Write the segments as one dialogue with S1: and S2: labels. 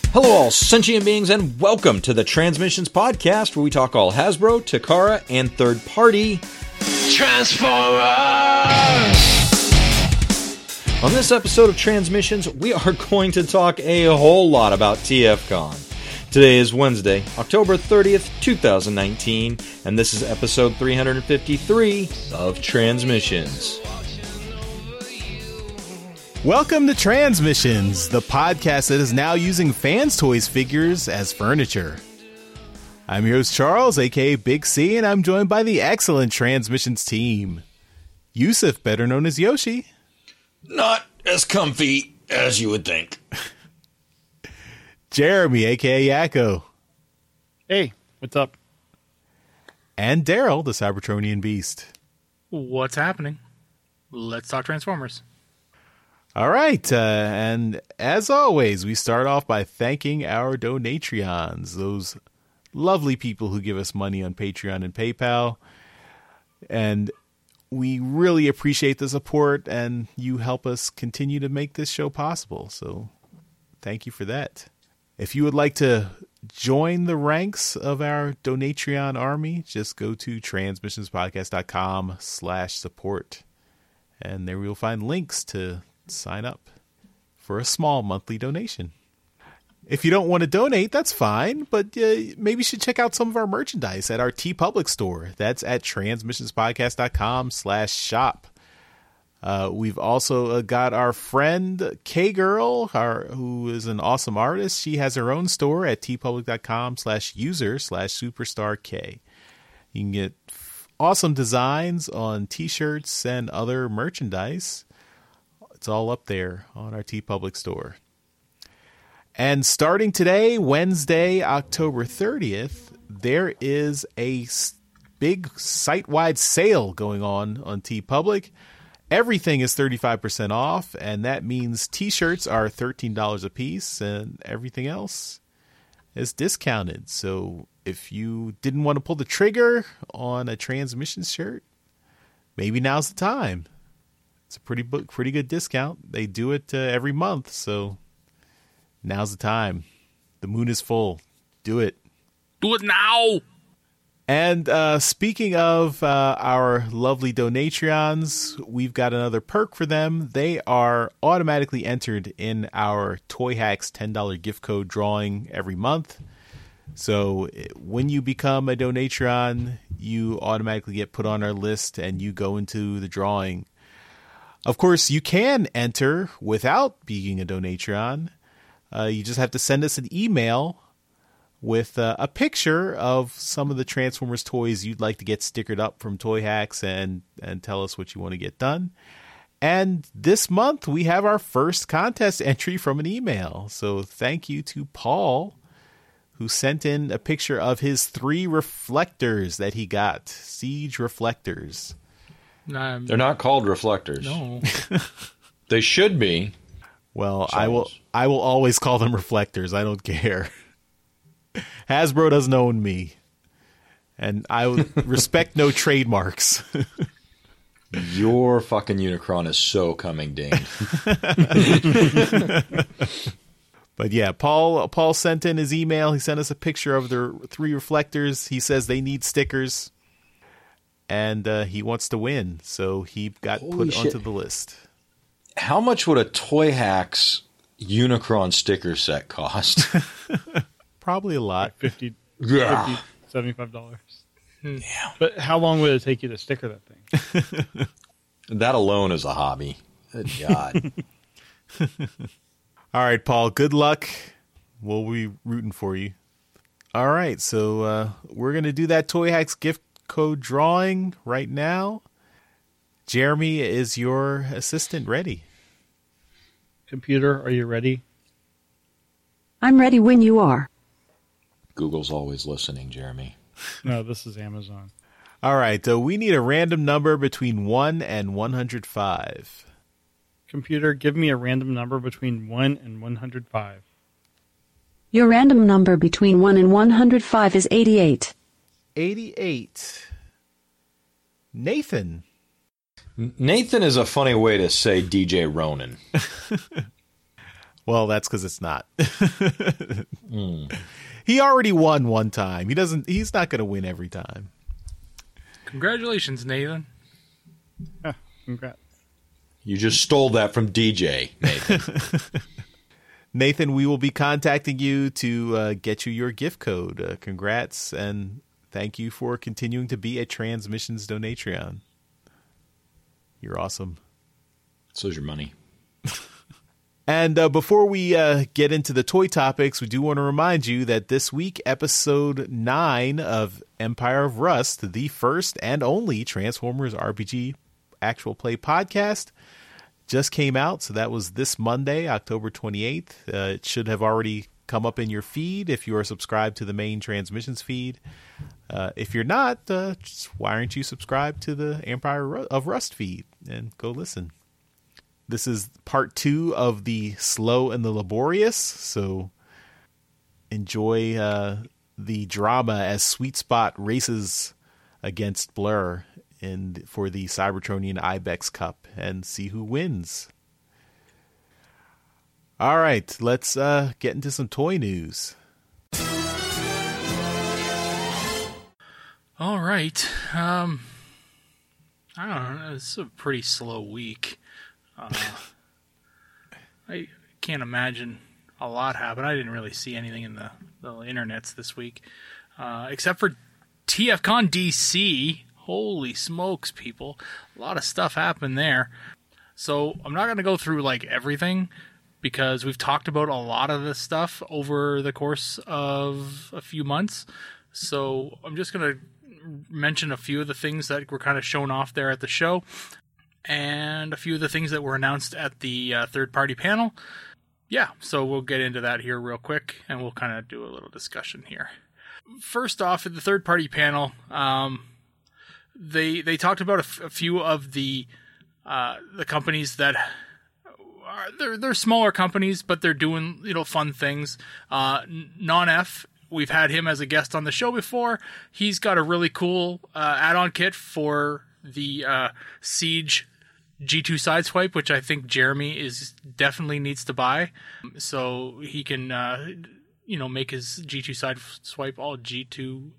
S1: Hello, all sentient beings, and welcome to the Transmissions Podcast, where we talk all Hasbro, Takara, and third-party Transformers! On this episode of Transmissions, we are going to talk a whole lot about TFCon. Today is Wednesday, October 30th, 2019, and this is episode 353 of Transmissions.
S2: Welcome to Transmissions, the podcast that is now using fans' toys figures as furniture. I'm your host Charles, aka Big C, and I'm joined by the excellent Transmissions team. Yusuf, better known as Yoshi.
S1: Not as comfy as you would think.
S2: Jeremy, aka Yakko.
S3: Hey, what's up?
S2: And Daryl, the Cybertronian Beast.
S3: What's happening? Let's talk Transformers.
S2: All right, and as always, we start off by thanking our Donatreons, those lovely people who give us money on Patreon and PayPal, and we really appreciate the support, and you help us continue to make this show possible, so thank you for that. If you would like to join the ranks of our Donatreon army, just go to transmissionspodcast.com/support, and there you'll find links to sign up for a small monthly donation. If you don't want to donate, that's fine, but maybe you should check out some of our merchandise at our TeePublic store. That's at transmissionspodcast.com/shop. We've also got our friend K-Girl, who is an awesome artist. She has her own store at teepublic.com/user/superstark. You can get awesome designs on t-shirts and other merchandise. It's all up there on our TeePublic store. And starting today, Wednesday, October 30th, there is a big site-wide sale going on TeePublic. Everything is 35% off, and that means t-shirts are $13 a piece, and everything else is discounted. So if you didn't want to pull the trigger on a Transmissions shirt, maybe now's the time. It's a pretty good discount. They do it every month, so now's the time. The moon is full. Do it.
S3: Do it now!
S2: And speaking of our lovely Donatreons, we've got another perk for them. They are automatically entered in our Toy Hacks $10 gift code drawing every month. So when you become a Donatreon, you automatically get put on our list and you go into the drawing. Of course, you can enter without being a Donatreon. You just have to send us an email with a picture of some of the Transformers toys you'd like to get stickered up from Toy Hacks and tell us what you want to get done. And this month, we have our first contest entry from an email. So thank you to Paul, who sent in a picture of his 3 reflectors that he got. Siege reflectors.
S1: They're not called reflectors.
S3: No.
S1: They should be.
S2: Well, Charles. I will always call them reflectors. I don't care. Hasbro doesn't own me. And I respect no trademarks.
S1: Your fucking Unicron is so coming, Dane.
S2: But yeah, Paul sent in his email. He sent us a picture of their 3 reflectors. He says they need stickers. And he wants to win, so he got put onto the list.
S1: How much would a Toy Hacks Unicron sticker set cost?
S2: Probably a lot.
S3: $50, $75.
S1: Yeah.
S3: But how long would it take you to sticker that thing?
S1: That alone is a hobby. Good God.
S2: All right, Paul, good luck. We'll be rooting for you. All right, so we're going to do that Toy Hacks gift code drawing right now. Jeremy, is your assistant ready?
S3: Computer, are you ready?
S4: I'm ready when you are.
S1: Google's always listening, Jeremy.
S3: No, this is Amazon.
S2: All right, we need a random number between 1 and 105.
S3: Computer, give me a random number between 1 and 105.
S4: Your random number between 1 and 105 is 88.
S2: 88. Nathan.
S1: Nathan is a funny way to say DJ Ronan.
S2: Well, that's because it's not. He already won one time. He's not going to win every time.
S5: Congratulations, Nathan.
S3: Congrats.
S1: You just stole that from DJ, Nathan.
S2: Nathan, we will be contacting you to get you your gift code. Congrats, and thank you for continuing to be a Transmissions Donatreon. You're awesome.
S1: So's your money.
S2: And before we get into the toy topics, we do want to remind you that this week, episode 9 of Empire of Rust, the first and only Transformers RPG actual play podcast, just came out. So that was this Monday, October 28th. It should have already come up in your feed if you are subscribed to the main Transmissions feed. If you're not, why aren't you subscribed to the Empire of Rust feed and go listen? This is part 2 of the Slow and the Laborious, so enjoy the drama as Sweet Spot races against Blur for the Cybertronian Ibex Cup and see who wins. All right, let's get into some toy news.
S5: All right. I don't know. It's a pretty slow week. I can't imagine a lot happened. I didn't really see anything in the internets this week, except for TFCon DC. Holy smokes, people. A lot of stuff happened there. So I'm not going to go through like everything because we've talked about a lot of this stuff over the course of a few months. So I'm just going to mention a few of the things that were kind of shown off there at the show, and a few of the things that were announced at the third-party panel. Yeah, so we'll get into that here real quick, and we'll kind of do a little discussion here. First off, at the third-party panel, they talked about a few of the companies that they're smaller companies, but they're doing fun things. Non-F. We've had him as a guest on the show before. He's got a really cool add-on kit for the Siege G2 Sideswipe, which I think Jeremy definitely needs to buy, so he can make his G2 Sideswipe all G2.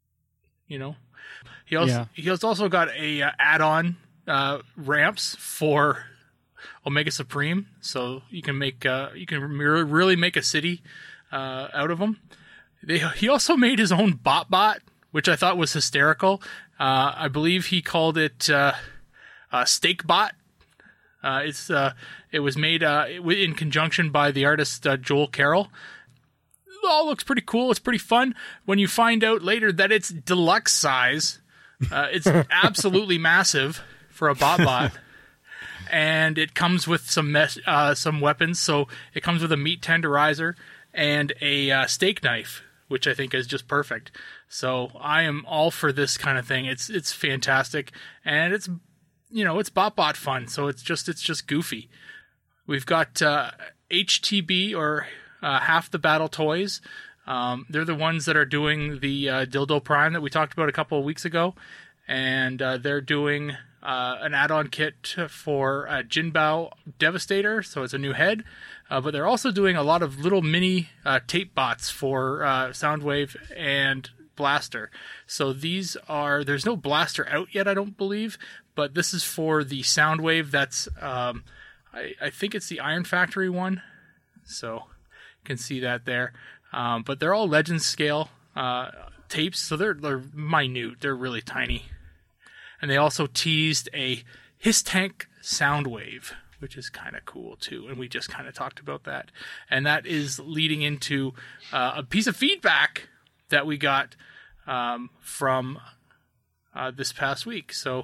S5: He has also got a add-on ramps for Omega Supreme, so you can really make a city out of them. He also made his own BotBot, which I thought was hysterical. I believe he called it SteakBot. It was made in conjunction by the artist Joel Carroll. It all looks pretty cool. It's pretty fun. When you find out later that it's deluxe size, it's absolutely massive for a BotBot. And it comes with some weapons. So it comes with a meat tenderizer and a steak knife, which I think is just perfect. So I am all for this kind of thing. It's fantastic, and it's BotBot fun. So it's just goofy. We've got HTB, or Half the Battle Toys. They're the ones that are doing the Dildo Prime that we talked about a couple of weeks ago, and they're doing an add-on kit for Jinbao Devastator, so it's a new head. But they're also doing a lot of little mini tape bots for Soundwave and Blaster. So there's no Blaster out yet, I don't believe, but this is for the Soundwave that's, I think it's the Iron Factory one. So you can see that there. But they're all Legends scale tapes, so they're minute. They're really tiny. And they also teased a HissTank Soundwave, which is kind of cool too, and we just kind of talked about that. And that is leading into a piece of feedback that we got from this past week. So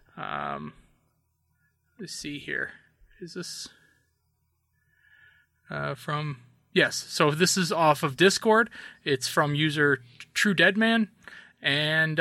S5: let's see here. Is this from... Yes, so this is off of Discord. It's from user True Deadman, and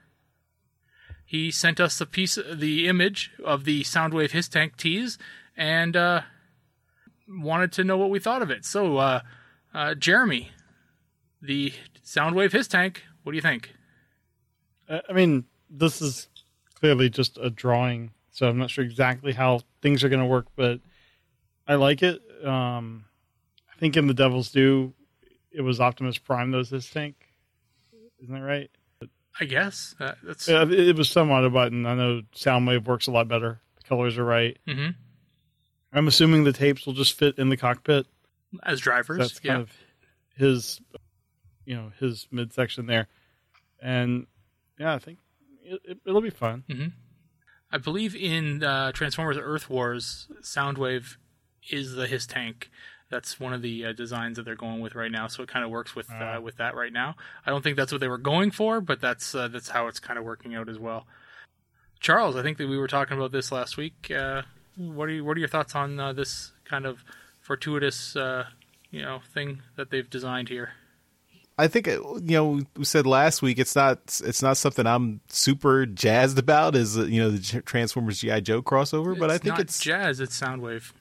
S5: he sent us the image of the Soundwave HissTank tease, and wanted to know what we thought of it. So, Jeremy, the Soundwave HissTank, what do you think?
S3: I mean, this is clearly just a drawing, so I'm not sure exactly how things are going to work, but I like it. think in the Devil's Due, it was Optimus Prime that was his tank. Isn't that right?
S5: I guess that's
S3: It was some Autobot, and I know Soundwave works a lot better. The colors are right.
S5: Mm-hmm.
S3: I'm assuming the tapes will just fit in the cockpit.
S5: as drivers.
S3: That's kind of his, his midsection there. And yeah, I think it'll be fun.
S5: Mm-hmm. I believe in Transformers Earth Wars, Soundwave is his tank. That's one of the designs that they're going with right now, so it kind of works with that right now. I don't think that's what they were going for, but that's how it's kind of working out as well. Charles, I think that we were talking about this last week. What are your thoughts on this kind of fortuitous thing that they've designed here?
S2: I think we said last week it's not something I'm super jazzed about as the Transformers G.I. Joe crossover, but I think it's
S5: jazz. It's Soundwave.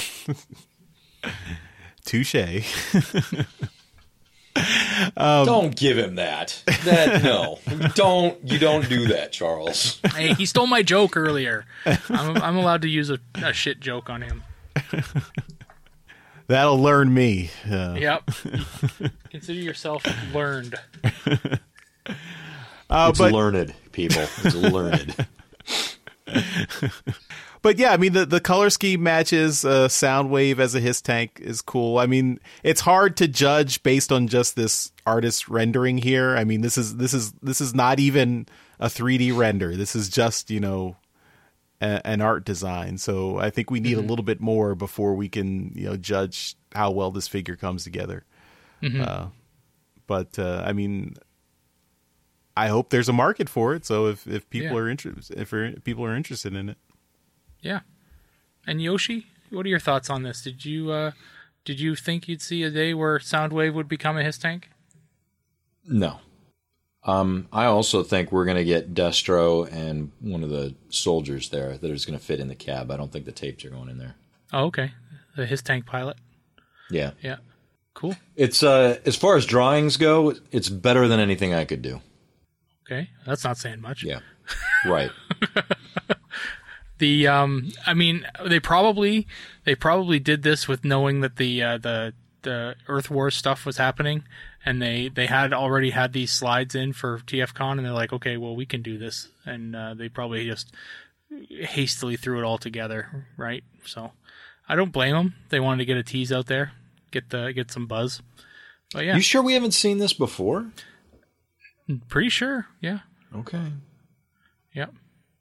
S2: Touche.
S1: Don't give him that. No, you don't do that, Charles.
S5: Hey, he stole my joke earlier. I'm allowed to use a shit joke on him.
S2: That'll learn me.
S5: Yep. Consider yourself learned.
S1: It's learned, people. It's learned.
S2: But yeah, I mean the color scheme matches. Soundwave as a HISS tank is cool. I mean, it's hard to judge based on just this artist rendering here. I mean, this is not even a 3D render. This is just an art design. So I think we need a little bit more before we can judge how well this figure comes together. Mm-hmm. But I mean, I hope there's a market for it. So if people are interested in it.
S5: Yeah. And Yoshi, what are your thoughts on this? Did you think you'd see a day where Soundwave would become a HISS tank?
S1: No. I also think we're going to get Destro and one of the soldiers there that is going to fit in the cab. I don't think the tapes are going in there.
S5: Oh, okay. The HISS tank pilot.
S1: Yeah.
S5: Yeah. Cool.
S1: It's as far as drawings go, it's better than anything I could do.
S5: Okay. That's not saying much.
S1: Yeah. Right.
S5: I mean, they probably did this with knowing that the Earth Wars stuff was happening, and they had already had these slides in for TFCon, and they're like, okay, well, we can do this, and they probably just hastily threw it all together, right? So I don't blame them. They wanted to get a tease out there, get some buzz. But yeah,
S1: you sure we haven't seen this before?
S5: Pretty sure, yeah.
S1: Okay.
S5: Yep.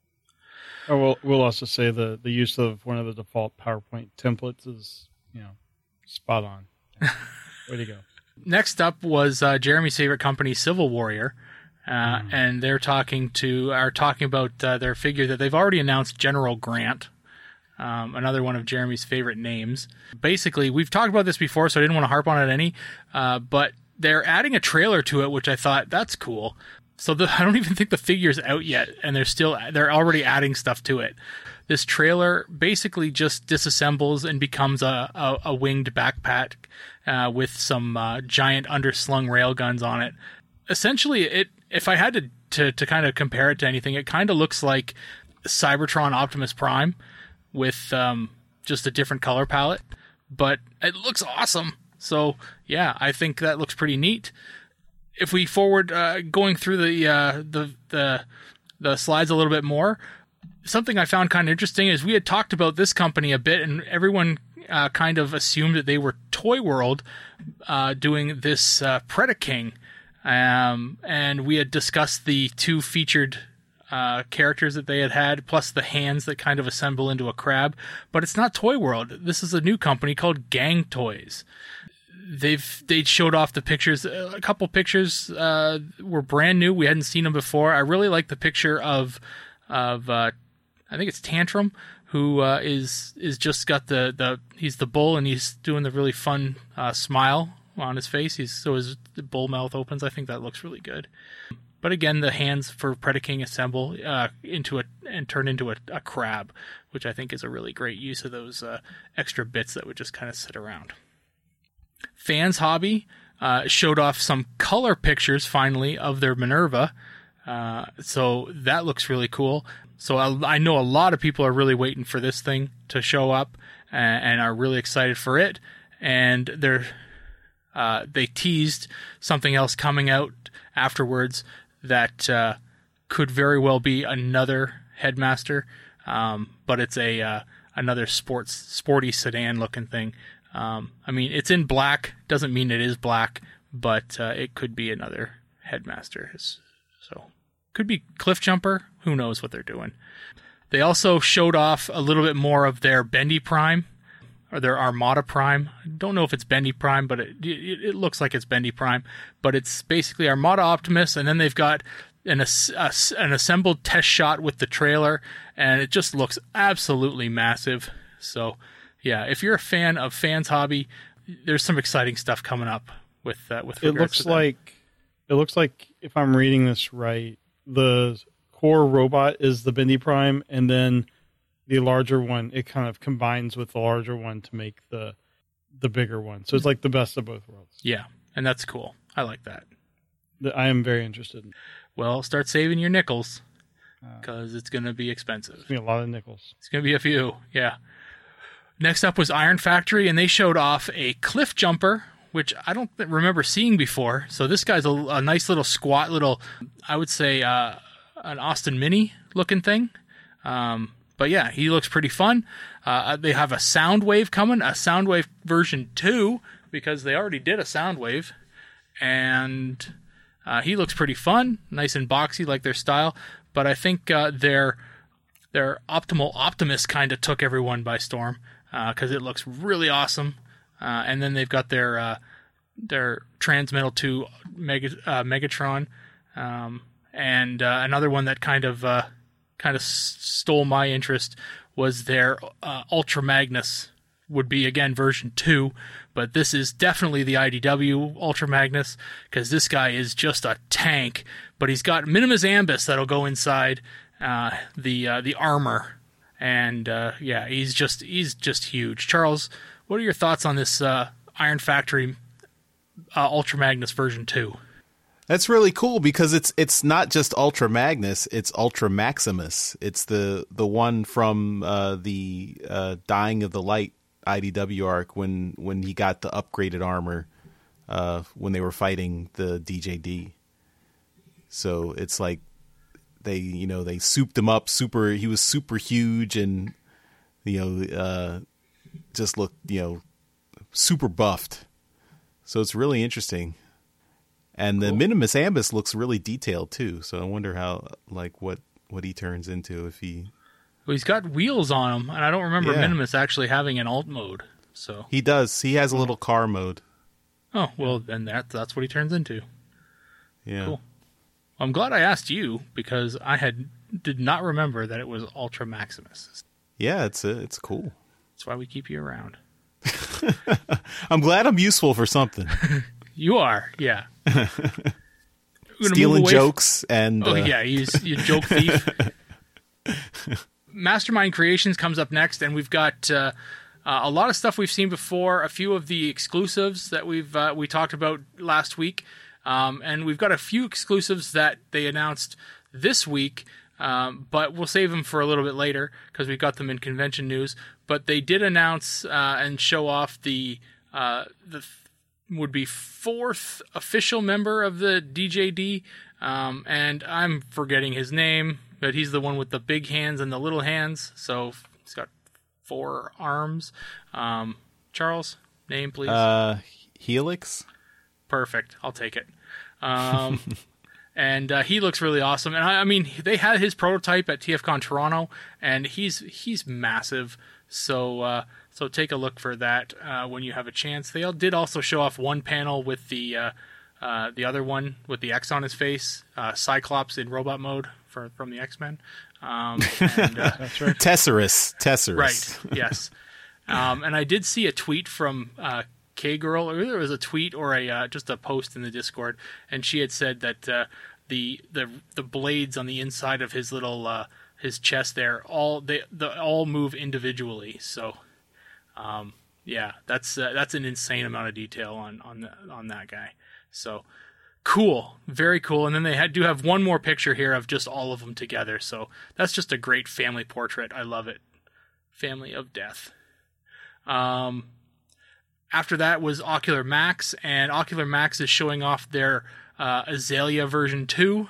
S3: Oh, we'll also say the use of one of the default PowerPoint templates is, spot on. Way to go.
S5: Next up was Jeremy's favorite company, Civil Warrior, and they're talking about their figure that they've already announced, General Grant, another one of Jeremy's favorite names. Basically, we've talked about this before, so I didn't want to harp on it any, but they're adding a trailer to it, which I thought, that's cool. So I don't even think the figure's out yet, and they're already adding stuff to it. This trailer basically just disassembles and becomes a winged backpack with some giant underslung railguns on it. Essentially, if I had to kind of compare it to anything, it kind of looks like Cybertron Optimus Prime with just a different color palette, but it looks awesome. So yeah, I think that looks pretty neat. If we forward going through the slides a little bit more, something I found kind of interesting is we had talked about this company a bit, and everyone kind of assumed that they were Toy World doing this Predaking, and we had discussed the two featured characters that they had, plus the hands that kind of assemble into a crab. But it's not Toy World. This is a new company called Gang Toys. They showed off the pictures. A couple pictures were brand new. We hadn't seen them before. I really like the picture of I think it's Tantrum, who is just got he's the bull, and he's doing the really fun smile on his face. So his bull mouth opens. I think that looks really good. But again, the hands for Predaking assemble and turn into a crab, which I think is a really great use of those extra bits that would just kind of sit around. Fans Hobby showed off some color pictures finally of their Minerva, so that looks really cool. So I know a lot of people are really waiting for this thing to show up and are really excited for it. and they teased something else coming out afterwards that could very well be another Headmaster, but it's another sporty sedan looking thing. I mean, it's in black, doesn't mean it is black, but it could be another Headmaster. So could be Cliff Jumper. Who knows what they're doing? They also showed off a little bit more of their Bendy Prime, or their Armada Prime. I don't know if it's Bendy Prime, but it looks like it's Bendy Prime. But it's basically Armada Optimus, and then they've got an assembled test shot with the trailer, and it just looks absolutely massive. So, yeah, if you're a fan of Fans Hobby, there's some exciting stuff coming up with regards
S3: it looks
S5: to that.
S3: It looks like, if I'm reading this right, the core robot is the Bendy Prime, and then the larger one, it kind of combines with the larger one to make the bigger one. So it's like the best of both worlds.
S5: Yeah, and that's cool. I like that.
S3: I am very interested in.
S5: Well, start saving your nickels, because it's going to be expensive.
S3: It's going to be a lot of nickels.
S5: It's going to be a few, yeah. Next up was Iron Factory, and they showed off a Cliff Jumper, which I don't remember seeing before. So this guy's a nice little squat little, I would say, an Austin Mini looking thing. But yeah, he looks pretty fun. They have a Soundwave coming, a Soundwave version 2, because they already did a Soundwave. And he looks pretty fun, nice and boxy like their style. But I think their Optimal Optimus kind of took everyone by storm, because it looks really awesome. And then they've got their Transmetal 2 Megatron, and another one that kind of stole my interest was their Ultra Magnus. Would be again version 2, but this is definitely the IDW Ultra Magnus, because this guy is just a tank. But he's got Minimus Ambus that'll go inside the armor, and yeah, he's just huge. Charles, what are your thoughts on this Iron Factory Ultra Magnus version 2?
S2: That's really cool, because it's not just Ultra Magnus, it's Ultra Maximus. It's the one from the Dying of the Light IDW arc when he got the upgraded armor when they were fighting the DJD. So it's like they souped him up he was super huge, and just looked super buffed. So it's really interesting. And the Minimus Ambus looks really detailed too. So I wonder how, what he turns into if he.
S5: Well, he's got wheels on him, and I don't remember Minimus actually having an alt mode. So
S2: he does. He has a little car mode.
S5: Oh well, then that's what he turns into.
S2: Yeah.
S5: Cool. I'm glad I asked you, because I did not remember that it was Ultra Maximus.
S2: Yeah, it's cool.
S5: That's why we keep you around.
S2: I'm glad I'm useful for something.
S5: You are, yeah.
S2: Stealing jokes and...
S5: Oh, yeah, you joke thief. Mastermind Creations comes up next, and we've got a lot of stuff we've seen before, a few of the exclusives that we talked about last week, and we've got a few exclusives that they announced this week, but we'll save them for a little bit later, because we've got them in convention news. But they did announce and show off the would be fourth official member of the DJD, and I'm forgetting his name, but he's the one with the big hands and the little hands, so he's got 4 arms. Charles, name please.
S2: Helix.
S5: Perfect, I'll take it. And he looks really awesome, and I mean, they had his prototype at TFCon Toronto, and he's massive. So take a look for that when you have a chance. They did also show off one panel with the other one with the X on his face, Cyclops in robot mode from the X-Men. That's right.
S2: Tesserus.
S5: Right. Yes. And I did see a tweet from K-Girl, or there was a tweet or just a post in the Discord, and she had said that the blades on the inside of his little his chest there all move individually. So yeah, that's an insane amount of detail on that guy. So cool, very cool. And then they do have one more picture here of just all of them together. So that's just a great family portrait. I love it. Family of Death. after that was Ocular Max, and Ocular Max is showing off their Azalea version 2.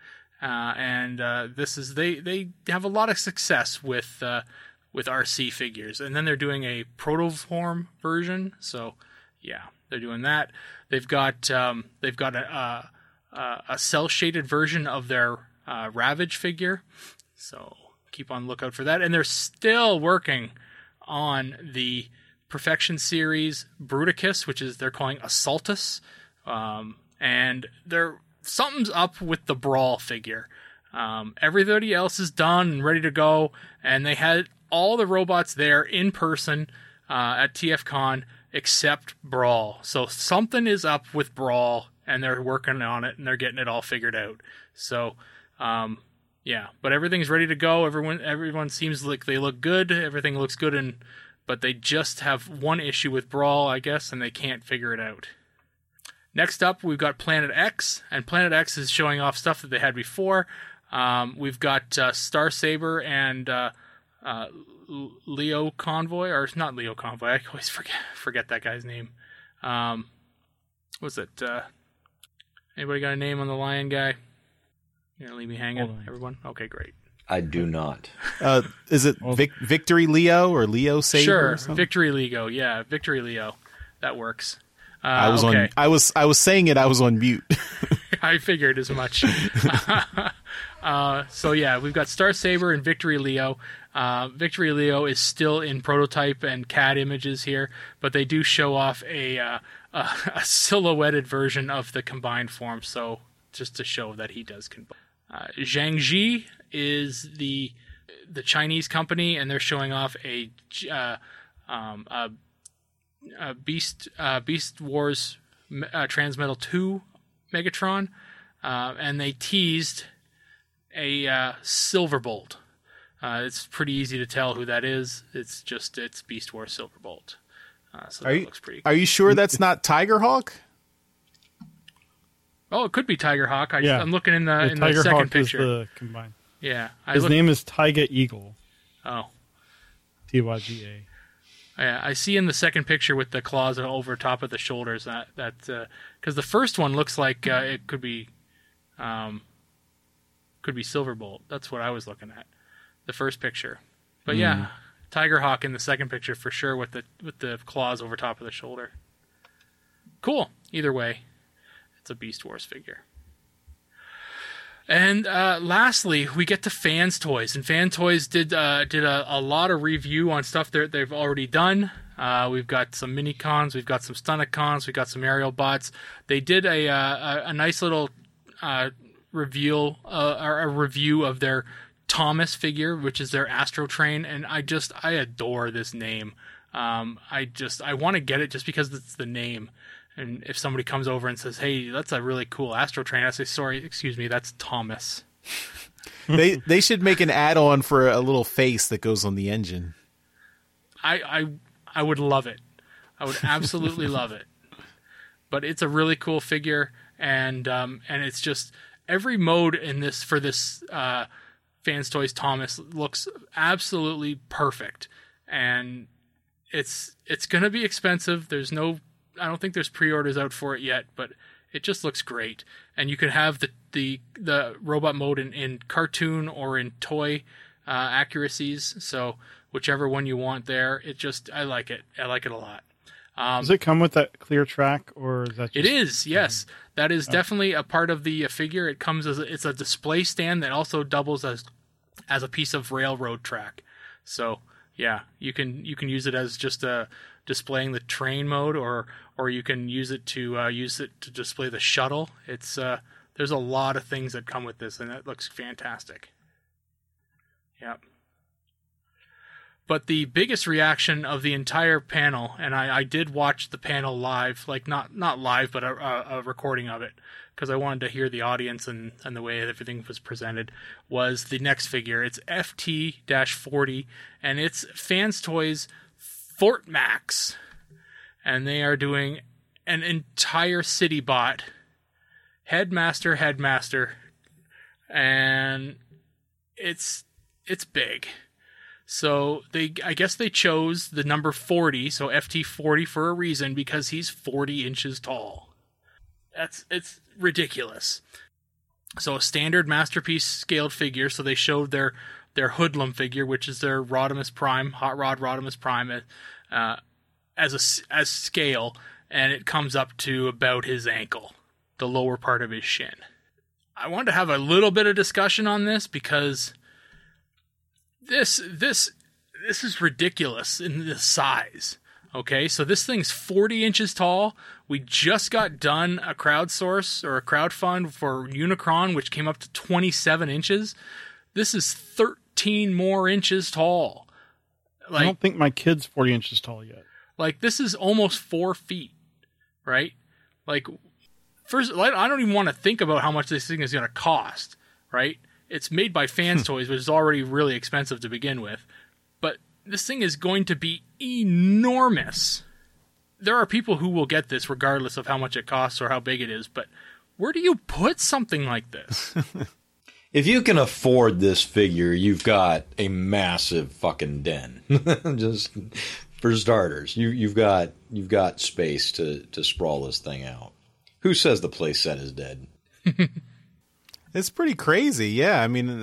S5: They have a lot of success with RC figures, and then they're doing a protoform version. So yeah, they're doing that. They've got a cell shaded version of their Ravage figure. So keep on lookout for that. And they're still working on the Perfection Series Bruticus, which is they're calling Assaultus. And something's up with the Brawl figure. Everybody else is done and ready to go, and they had all the robots there in person at TFCon except Brawl. So something is up with Brawl, and they're working on it, and they're getting it all figured out. So, yeah, but everything's ready to go. Everyone seems like they look good. Everything looks good, but they just have one issue with Brawl, I guess, and they can't figure it out. Next up, we've got Planet X, and Planet X is showing off stuff that they had before. We've got Star Saber and Leo Convoy, or not Leo Convoy. I always forget that guy's name. What's it? Anybody got a name on the lion guy? You gonna leave me hanging, everyone? Okay, great.
S1: I do not.
S2: Is it Victory Leo or Leo Saber?
S5: Sure,
S2: or something?
S5: Victory Leo. Yeah, Victory Leo. That works.
S2: I was saying it. I was on mute.
S5: I figured as much. So yeah, we've got Star Saber and Victory Leo. Victory Leo is still in prototype and CAD images here, but they do show off a silhouetted version of the combined form. So just to show that he does combine. Zhang Ji is the Chinese company, and they're showing off a Beast Wars Transmetal 2 Megatron, and they teased a Silverbolt. It's pretty easy to tell who that is. It's Beast Wars Silverbolt. So that looks pretty cool.
S2: Are you sure that's not Tigerhawk?
S5: Oh, it could be Tigerhawk. I'm looking in the second picture.
S3: Is the combined.
S5: Yeah,
S3: his name is Tyga Eagle.
S5: Oh,
S3: TYGA.
S5: Yeah, I see in the second picture with the claws over top of the shoulders that because the first one looks like it could be Silverbolt. That's what I was looking at, the first picture. But yeah, Tigerhawk in the second picture for sure with the claws over top of the shoulder. Cool. Either way, it's a Beast Wars figure. And lastly, we get to Fans Toys, and Fan Toys did a lot of review on stuff they've already done. We've got some Minicons, we've got some Stunticons, we've got some Aerial Bots. They did a nice little review of their Thomas figure, which is their Astrotrain, and I adore this name. I want to get it just because it's the name. And if somebody comes over and says, "Hey, that's a really cool Astrotrain," I say, "Sorry, excuse me, that's Thomas."
S2: They should make an add-on for a little face that goes on the engine.
S5: I would love it. I would absolutely love it. But it's a really cool figure, and it's just every mode in this for this Fans Toys Thomas looks absolutely perfect, and it's going to be expensive. I don't think there's pre-orders out for it yet, but it just looks great. And you can have the robot mode in cartoon or in toy accuracies. So whichever one you want there, I like it. I like it a lot.
S3: Does it come with that clear track, or is that?
S5: It is, yes. That is definitely a part of the figure. It comes it's a display stand that also doubles as a piece of railroad track. So yeah, you can use it as just displaying the train mode, or you can use it to display the shuttle. It's there's a lot of things that come with this, and it looks fantastic. Yep. But the biggest reaction of the entire panel, and I did watch the panel live, like not live, but a recording of it, because I wanted to hear the audience and the way everything was presented, was the next figure. It's FT-40, and it's Fans Toys Fort Max, and they are doing an entire city bot, headmaster, and it's big. So I guess they chose the number 40, so FT40 for a reason, because he's 40 inches tall. It's ridiculous. So a standard Masterpiece scaled figure. So they showed their Hoodlum figure, which is their Rodimus Prime, Hot Rod Rodimus Prime, as scale, and it comes up to about his ankle, the lower part of his shin. I wanted to have a little bit of discussion on this because this is ridiculous in the size. Okay, so this thing's 40 inches tall. We just got done a crowdsource or a crowdfund for Unicron, which came up to 27 inches. This is 13 more inches tall.
S3: I don't think my kid's 40 inches tall yet.
S5: Like, this is almost 4 feet, right? Like, first, I don't even want to think about how much this thing is going to cost, right? It's made by Fans Toys, which is already really expensive to begin with. But this thing is going to be enormous. There are people who will get this regardless of how much it costs or how big it is, but where do you put something like this?
S1: If you can afford this figure, you've got a massive fucking den. Just for starters, you've got space to sprawl this thing out. Who says the place set is dead?
S2: It's pretty crazy. Yeah, I mean,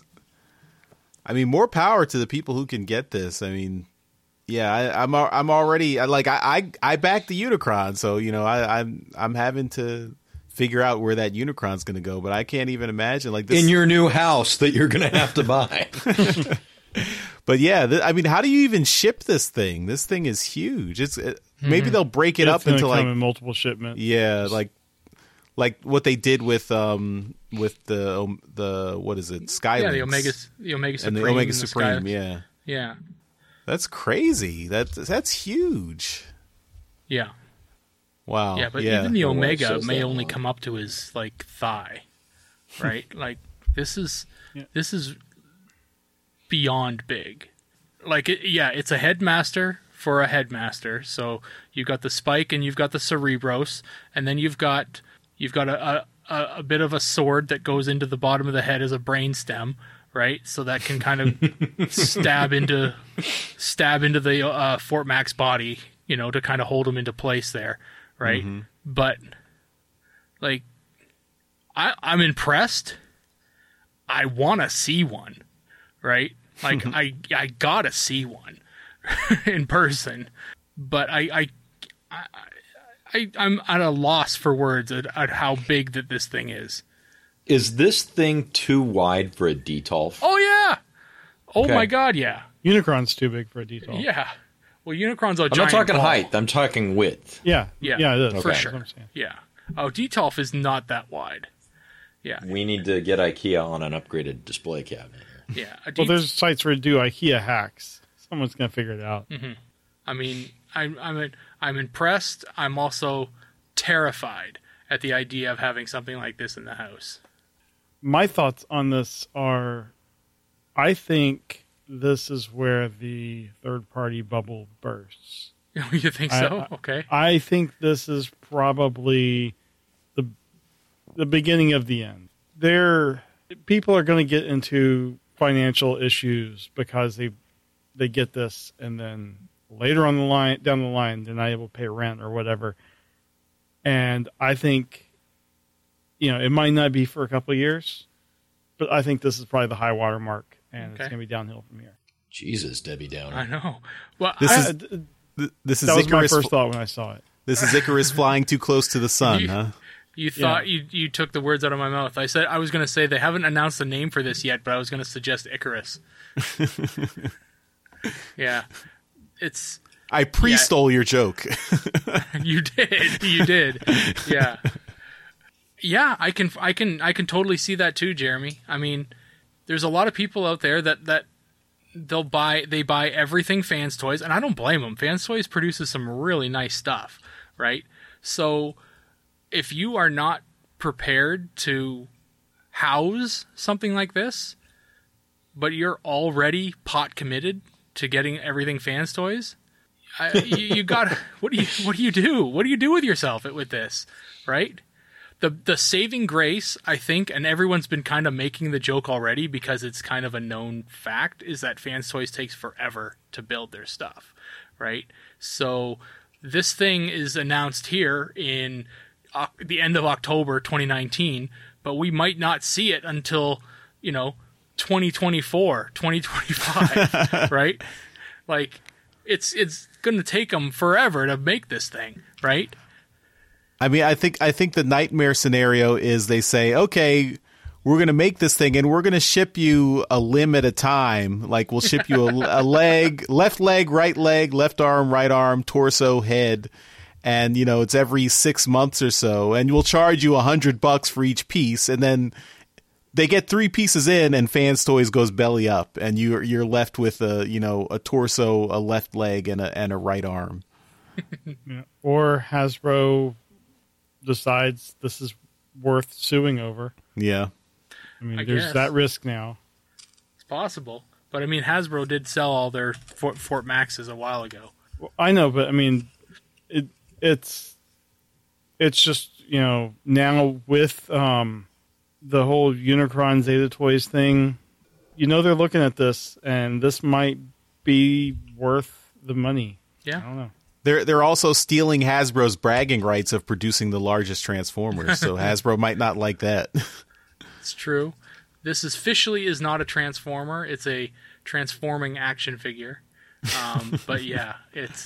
S2: more power to the people who can get this. I mean, yeah, I'm already I backed the Unicron, so I'm having to figure out where that Unicron's going to go, but I can't even imagine like this
S1: in your new house that you're going to have to buy.
S2: But yeah, I mean, how do you even ship this thing? This thing is huge. Maybe they'll break it up into like
S3: in multiple shipments.
S2: Yeah, like what they did with the what is it, Skylynx?
S5: Yeah, the Omega Supreme
S2: and the Omega
S5: and
S2: Supreme.
S5: the yeah.
S2: That's crazy. That's huge.
S5: Yeah.
S2: Wow.
S5: Yeah, but even the Omega may only come up to his like thigh, right? Like this is beyond big. Like it's a headmaster for a headmaster. So you've got the Spike and you've got the Cerebros, and then you've got a bit of a sword that goes into the bottom of the head as a brainstem, right? So that can kind of stab into the Fort Max body, to kind of hold him into place there, right? Mm-hmm. But like, I'm impressed. I want to see one, right? Like I gotta see one in person, but I'm at a loss for words at how big that this thing is.
S1: Is this thing too wide for a Detolf?
S5: Oh yeah. Oh my god, yeah.
S3: Unicron's too big for a Detolf.
S5: Yeah. Well, Unicron's a giant.
S1: I'm not talking
S5: ball.
S1: height. I'm talking width.
S3: Yeah. Yeah, it is.
S5: For sure. Yeah. Oh, Detolf is not that wide. Yeah.
S1: We need to get IKEA on an upgraded display cabinet here.
S5: Yeah.
S3: Well, there's sites where do IKEA hacks. Someone's gonna figure it out.
S5: Mm-hmm. I mean, I'm impressed. I'm also terrified at the idea of having something like this in the house.
S3: My thoughts on this are, I think this is where the third-party bubble bursts.
S5: You think so? Okay.
S3: I think this is probably the beginning of the end. People are going to get into financial issues because they get this, and then later down the line, they're not able to pay rent or whatever. And I think, it might not be for a couple of years, but I think this is probably the high water mark, and it's going to be downhill from here.
S1: Jesus, Debbie Downer.
S5: I know. Well,
S2: that was
S3: Icarus my first thought when I saw it.
S2: This is Icarus flying too close to the sun, huh?
S5: You thought you took the words out of my mouth. I was going to say they haven't announced a name for this yet, but I was going to suggest Icarus. Yeah.
S2: I pre-stole your joke.
S5: You did. Yeah. Yeah, I can totally see that too, Jeremy. I mean, there's a lot of people out there that they buy everything Fans Toys, and I don't blame them. Fans Toys produces some really nice stuff, right? So if you are not prepared to house something like this, but you're already pot committed to getting everything Fans Toys, you got what do you do? What do you do with yourself with this, right? the saving grace, I think, and everyone's been kind of making the joke already because it's kind of a known fact, is that Fans Toys takes forever to build their stuff, right? So this thing is announced here in the end of October 2019, but we might not see it until, 2024, 2025, right? Like, it's going to take them forever to make this thing, right?
S2: I mean, I think the nightmare scenario is they say, okay, we're going to make this thing and we're going to ship you a limb at a time. Like, we'll ship you a leg, left leg, left arm, right arm, torso, head. And, it's every 6 months or so. And we'll charge you $100 for each piece. And then they get 3 pieces in and Fans Toys goes belly up. And you're left with a torso, a left leg, and a right arm.
S3: Yeah. Or Hasbro decides this is worth suing over.
S2: Yeah.
S3: I mean,
S5: I
S3: there's
S5: guess
S3: that risk now.
S5: It's possible. But I mean, Hasbro did sell all their Fort Maxes a while ago.
S3: Well, I know, but I mean, it's just, now with the whole Unicron Zeta Toys thing, they're looking at this, and this might be worth the money.
S5: Yeah.
S3: I don't know.
S2: They're also stealing Hasbro's bragging rights of producing the largest Transformers, so Hasbro might not like that.
S5: It's true. This officially is not a Transformer. It's a transforming action figure. But yeah, it's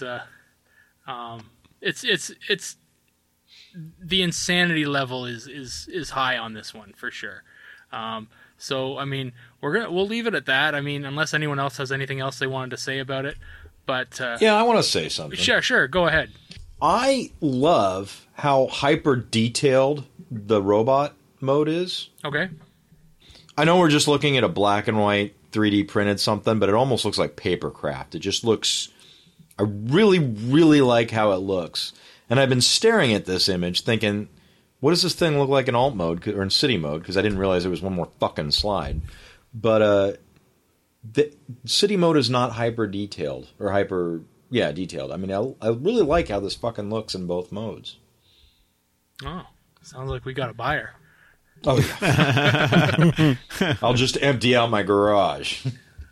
S5: the insanity level is high on this one for sure. So I mean, we'll leave it at that. I mean, unless anyone else has anything else they wanted to say about it. But
S1: yeah, I want to say something.
S5: Sure, go ahead.
S1: I love how hyper detailed the robot mode is.
S5: Okay.
S1: I know we're just looking at a black and white 3D printed something, but it almost looks like papercraft. It just looks... I really, really like how it looks. And I've been staring at this image thinking, what does this thing look like in alt mode or in city mode? Because I didn't realize there was one more fucking slide. But the city mode is not hyper detailed or detailed. I mean, I really like how this fucking looks in both modes.
S5: Oh, sounds like we got a buyer.
S1: Oh yeah. I'll just empty out my garage.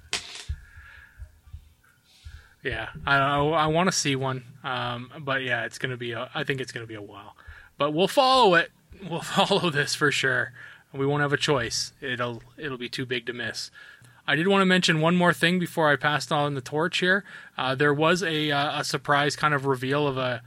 S5: Yeah, I want to see one, but yeah, it's gonna be. I think it's gonna be a while, but we'll follow it. We'll follow this for sure. We won't have a choice. It'll be too big to miss. I did want to mention one more thing before I passed on the torch here. There was a surprise kind of reveal of a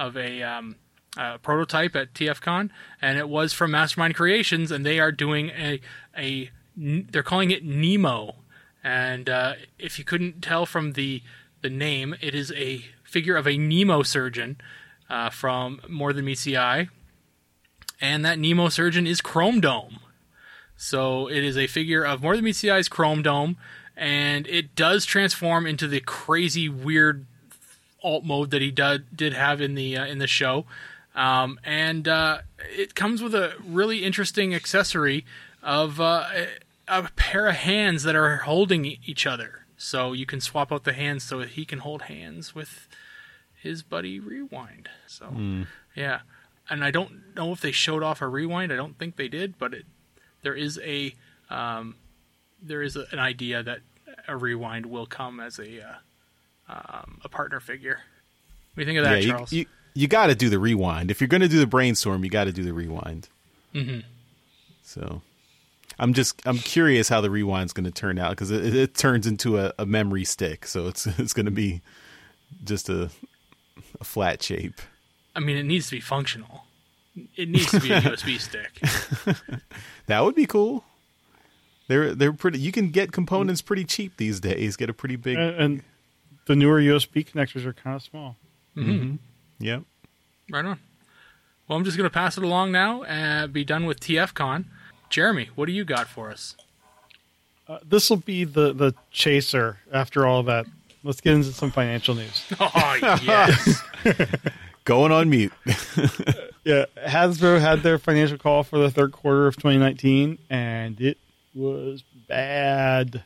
S5: prototype at TFCon, and it was from Mastermind Creations, and they are doing they're calling it Nemo, and if you couldn't tell from the name, it is a figure of a Nemo surgeon from More Than Meets the Eye, and that Nemo surgeon is Chrome Dome. So it is a figure of More Than Meets the Eye's Chrome Dome, and it does transform into the crazy weird alt mode that he did have in the show, and it comes with a really interesting accessory of a pair of hands that are holding each other. So you can swap out the hands so he can hold hands with his buddy Rewind. So yeah, and I don't know if they showed off a Rewind. I don't think they did, but there is an idea that a Rewind will come as a partner figure. What do you think of that, Charles?
S2: You got to do the Rewind. If you're going to do the Brainstorm, you got to do the Rewind.
S5: Mm-hmm.
S2: So I'm curious how the Rewind's going to turn out, because it turns into a memory stick, so it's going to be just a flat shape.
S5: I mean, it needs to be functional. It needs to be a USB stick.
S2: That would be cool. They're pretty. You can get components pretty cheap these days. Get a pretty big,
S3: and the newer USB connectors are kind of small.
S5: Mm-hmm.
S2: Yep.
S5: Right on. Well, I'm just going to pass it along now and be done with TFCon. Jeremy, what do you got for us?
S3: This will be the chaser after all that. Let's get into some financial news.
S5: Oh, yes.
S2: Going on mute.
S3: Yeah, Hasbro had their financial call for the third quarter of 2019, and it was bad.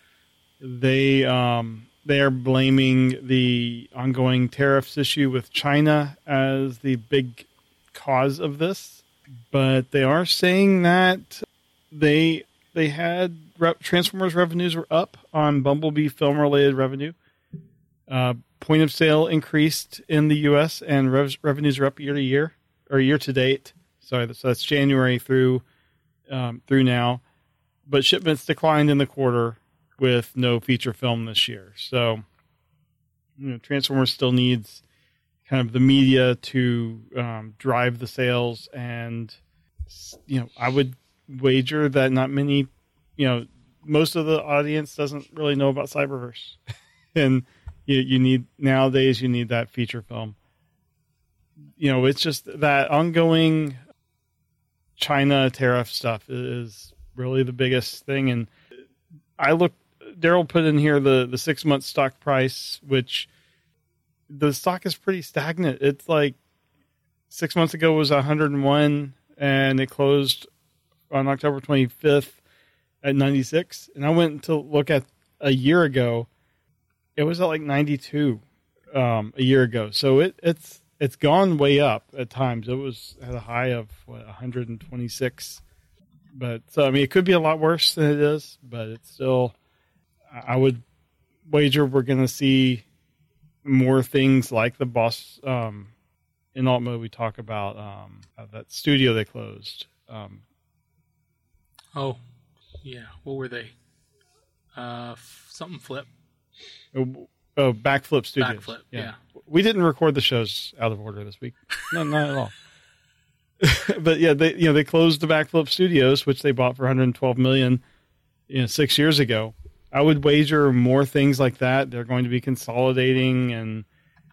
S3: They are blaming the ongoing tariffs issue with China as the big cause of this. but they are saying that they had Transformers revenues were up on Bumblebee film related revenue. Point of sale increased in the U.S. and revenues are up year to year or year to date. Sorry, so that's January through now. But shipments declined in the quarter with no feature film this year. So, Transformers still needs kind of the media to drive the sales, and I would wager that not many, most of the audience doesn't really know about Cyberverse, and you need that feature film. It's just that ongoing China tariff stuff is really the biggest thing. And Daryl put in here the 6-month stock price, which the stock is pretty stagnant. It's like 6 months ago was 101 and it closed on October 25th at 96. And I went to look at a year ago. It was at like 92 a year ago. So it's gone way up at times. It was at a high of 126. But so, it could be a lot worse than it is, but it's still, I would wager we're going to see more things like the Boss, in Alt Mode we talk about that studio they closed.
S5: Oh, yeah. What were they? Something Flip.
S3: Oh, Backflip Studios.
S5: Backflip, yeah.
S3: We didn't record the shows out of order this week. No, not at all. But yeah, they closed the Backflip Studios, which they bought for $112 million 6 years ago. I would wager more things like that. They're going to be consolidating, and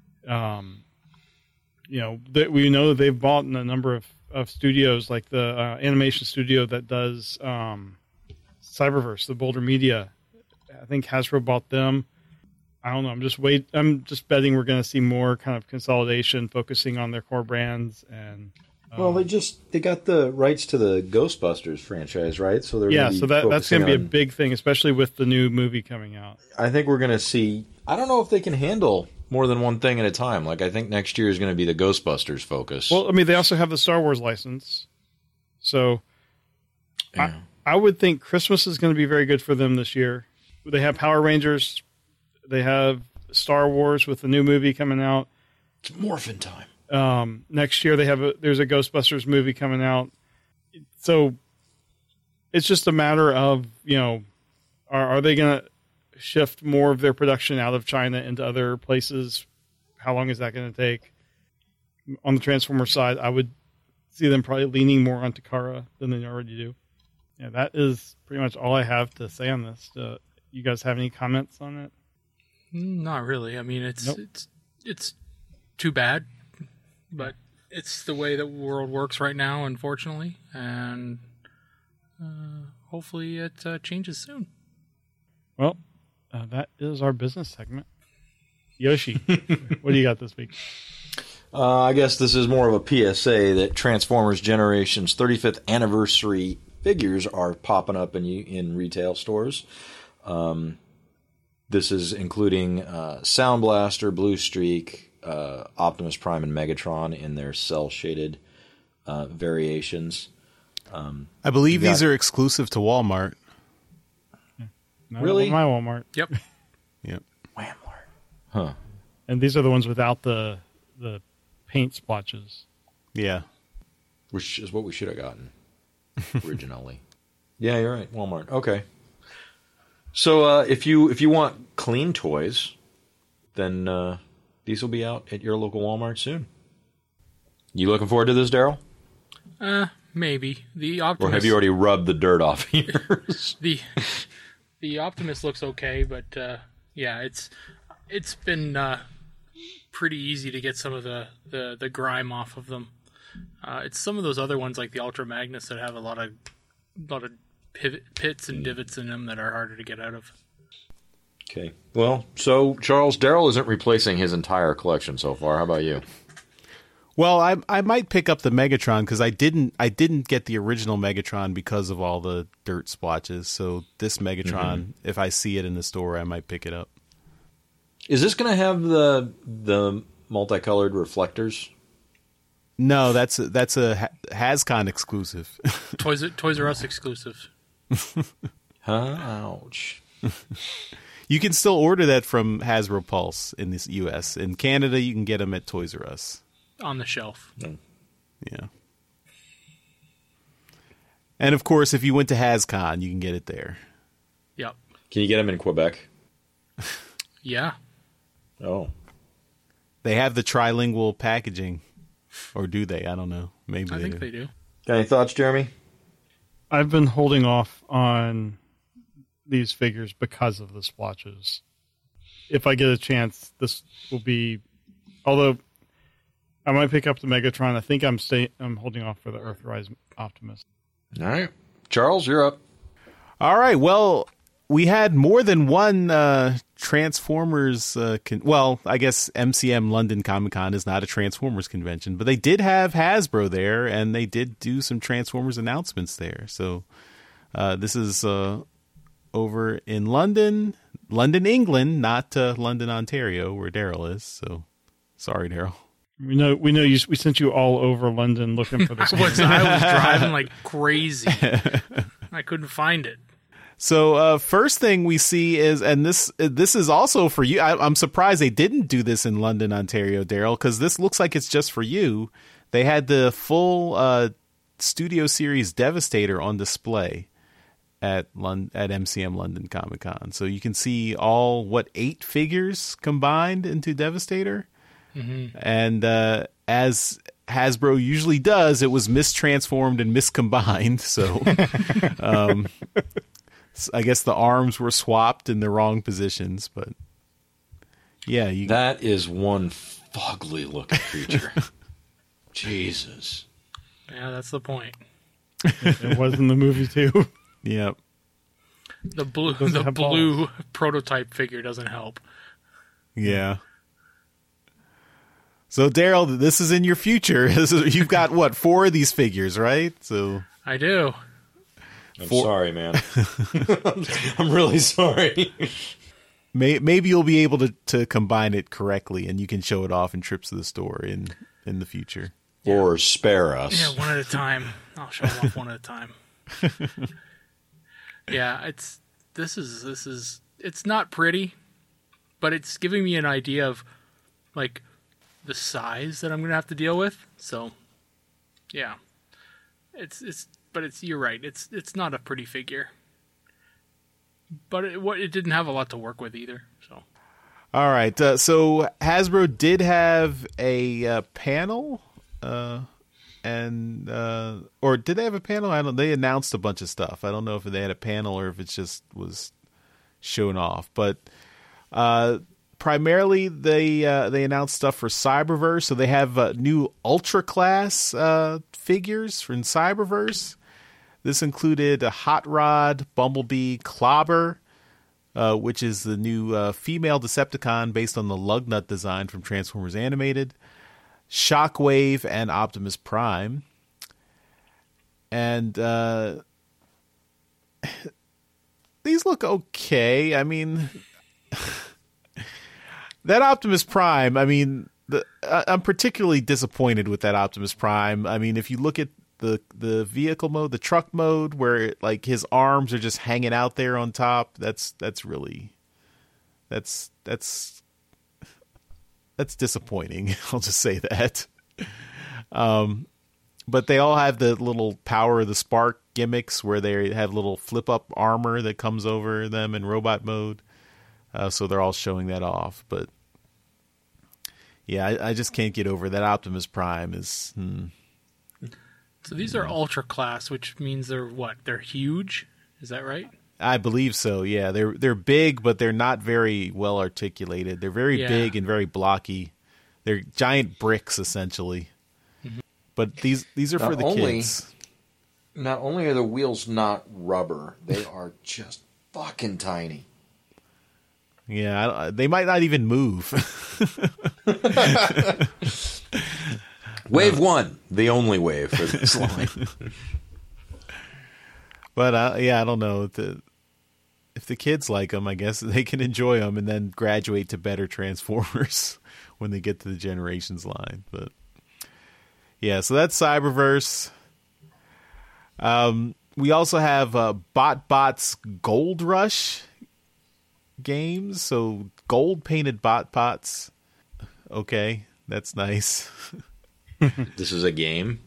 S3: we know they've bought a number of studios, like the animation studio that does Cyberverse, the Boulder Media. I think Hasbro bought them. I don't know. I'm just betting we're going to see more kind of consolidation, focusing on their core brands. And
S1: well, they got the rights to the Ghostbusters franchise, right? So
S3: that's going to be a big thing, especially with the new movie coming out.
S1: I think we're going to see. I don't know if they can handle more than one thing at a time. Like, I think next year is going to be the Ghostbusters focus.
S3: Well, they also have the Star Wars license, so yeah. I would think Christmas is going to be very good for them this year. They have Power Rangers. They have Star Wars with the new movie coming out.
S1: It's Morphin time.
S3: Next year there's a Ghostbusters movie coming out. So it's just a matter of, are they going to shift more of their production out of China into other places? How long is that going to take? On the Transformer side, I would see them probably leaning more on Takara than they already do. Yeah, that is pretty much all I have to say on this. You guys have any comments on it?
S5: Not really. It's too bad, but it's the way the world works right now, unfortunately, and hopefully it changes soon.
S3: Well, that is our business segment. Yoshi, what do you got this week?
S1: I guess this is more of a PSA that Transformers Generations 35th anniversary figures are popping up in retail stores. This is including Sound Blaster, Blue Streak, Optimus Prime, and Megatron in their cel-shaded variations.
S2: I believe these are exclusive to Walmart.
S3: No,
S1: really?
S3: My Walmart.
S5: Yep.
S1: Walmart. Huh.
S3: And these are the ones without the paint splotches.
S2: Yeah.
S1: Which is what we should have gotten originally. Yeah, you're right. Walmart. Okay. So if you want clean toys, then these will be out at your local Walmart soon. You looking forward to this, Daryl?
S5: Maybe. The Optimus,
S1: or have you already rubbed the dirt off yours?
S5: The Optimus looks okay, but yeah, it's been pretty easy to get some of the grime off of them. It's some of those other ones like the Ultra Magnus that have a lot of pits and divots in them that are harder to get out of.
S1: Okay. Well, so Charles, Daryl isn't replacing his entire collection so far. How about you?
S2: Well, I might pick up the Megatron because I didn't get the original Megatron because of all the dirt splotches. So this Megatron, if I see it in the store, I might pick it up.
S1: Is this going to have the multicolored reflectors?
S2: No, that's a HasCon exclusive.
S5: Toys R Us exclusive.
S1: Ouch.
S2: You can still order that from Hasbro Pulse in the U.S. In Canada, you can get them at Toys R Us.
S5: On the shelf.
S2: Yeah. And, of course, if you went to HasCon, you can get it there.
S5: Yep.
S1: Can you get them in Quebec?
S5: Yeah.
S1: Oh.
S2: They have the trilingual packaging. Or do they? I don't know. Maybe
S5: I think they do.
S1: Got any thoughts, Jeremy?
S3: I've been holding off on these figures because of the splotches. If I get a chance, this will be. Although I might pick up the Megatron, I think I'm holding off for the Earthrise Optimus.
S1: All right, Charles, you're up.
S2: All right. Well, we had more than one Transformers. Well, I guess MCM London Comic Con is not a Transformers convention, but they did have Hasbro there, and they did do some Transformers announcements there. So this is over in London, England, not London, Ontario, where Daryl is. So sorry, Daryl.
S3: We know. We sent you all over London looking for this.
S5: I was driving like crazy. I couldn't find it.
S2: So first thing we see is, and this is also for you. I'm surprised they didn't do this in London, Ontario, Daryl, because this looks like it's just for you. They had the full Studio Series Devastator on display at MCM London Comic Con. So you can see all 8 figures combined into Devastator. Mm-hmm. And as Hasbro usually does, it was mistransformed and miscombined. So I guess the arms were swapped in the wrong positions. But yeah,
S1: that is one fugly looking creature. Jesus.
S5: Yeah, that's the point.
S3: It was in the movie too.
S2: Yep.
S5: The blue prototype figure doesn't help.
S2: Yeah. So, Daryl, this is in your future. You've got, 4 of these figures, right? So
S5: I do.
S1: I'm sorry, man. I'm really sorry.
S2: Maybe you'll be able to combine it correctly, and you can show it off in trips to the store in the future.
S1: Or spare us.
S5: Yeah, one at a time. I'll show them off one at a time. Yeah, this is it's not pretty, but it's giving me an idea of like the size that I'm going to have to deal with. So, yeah. But you're right. It's not a pretty figure. But it didn't have a lot to work with either. So.
S2: All right. So Hasbro did have a panel, or did they have a panel? I don't. They announced a bunch of stuff. I don't know if they had a panel or if it just was shown off. But primarily, they announced stuff for Cyberverse. So they have new Ultra Class figures from Cyberverse. This included a Hot Rod, Bumblebee, Clobber, which is the new female Decepticon based on the Lugnut design from Transformers Animated, Shockwave, and Optimus Prime. And these look okay. I mean, that Optimus Prime, I mean, I'm particularly disappointed with that Optimus Prime. I mean, if you look at the vehicle mode, the truck mode, where like his arms are just hanging out there on top, that's disappointing. I'll just say that. But they all have the little Power of the Spark gimmicks where they have little flip up armor that comes over them in robot mode. So they're all showing that off. But yeah, I just can't get over that Optimus Prime is.
S5: So these are Ultra Class, which means they're what? They're huge? Is that right?
S2: I believe so, yeah. They're big, but they're not very well articulated. They're very big and very blocky. They're giant bricks, essentially. Mm-hmm. But these are for the kids.
S1: Not only are the wheels not rubber, they are just fucking tiny.
S2: Yeah, they might not even move.
S1: Wave 1, the only wave for this line.
S2: But yeah, I don't know. If the kids like them, I guess they can enjoy them and then graduate to better Transformers when they get to the Generations line. But Yeah, so that's Cyberverse. We also have BotBot's Gold Rush games. So gold painted BotBots. Okay, that's nice.
S1: This is a game?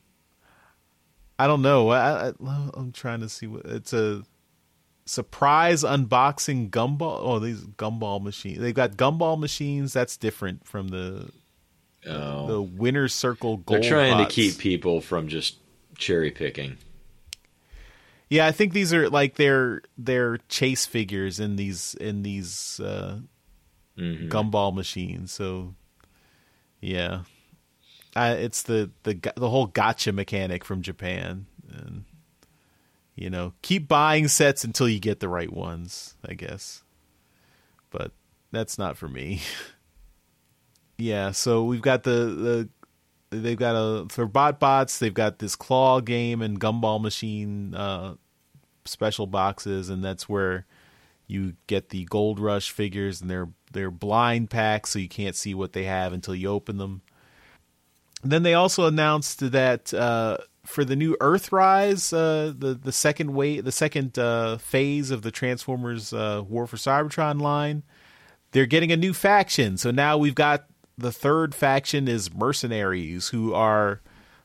S2: I don't know. I'm trying to see what it's a surprise unboxing gumball. Oh, these gumball machines. They've got gumball machines. That's different from the Winner's Circle Gold.
S1: They're trying
S2: bots.
S1: to keep people from just cherry picking.
S2: Yeah, I think these are like they're chase figures in these gumball machines. So yeah, it's the whole gotcha mechanic from Japan, and keep buying sets until you get the right ones, I guess. But that's not for me. Yeah, so we've got they've got for BotBots, they've got this claw game and gumball machine special boxes, and that's where you get the Gold Rush figures, and they're blind packs, so you can't see what they have until you open them. And then they also announced that for the new Earthrise, the second phase of the Transformers War for Cybertron line, they're getting a new faction. So now we've got the third faction is Mercenaries, who are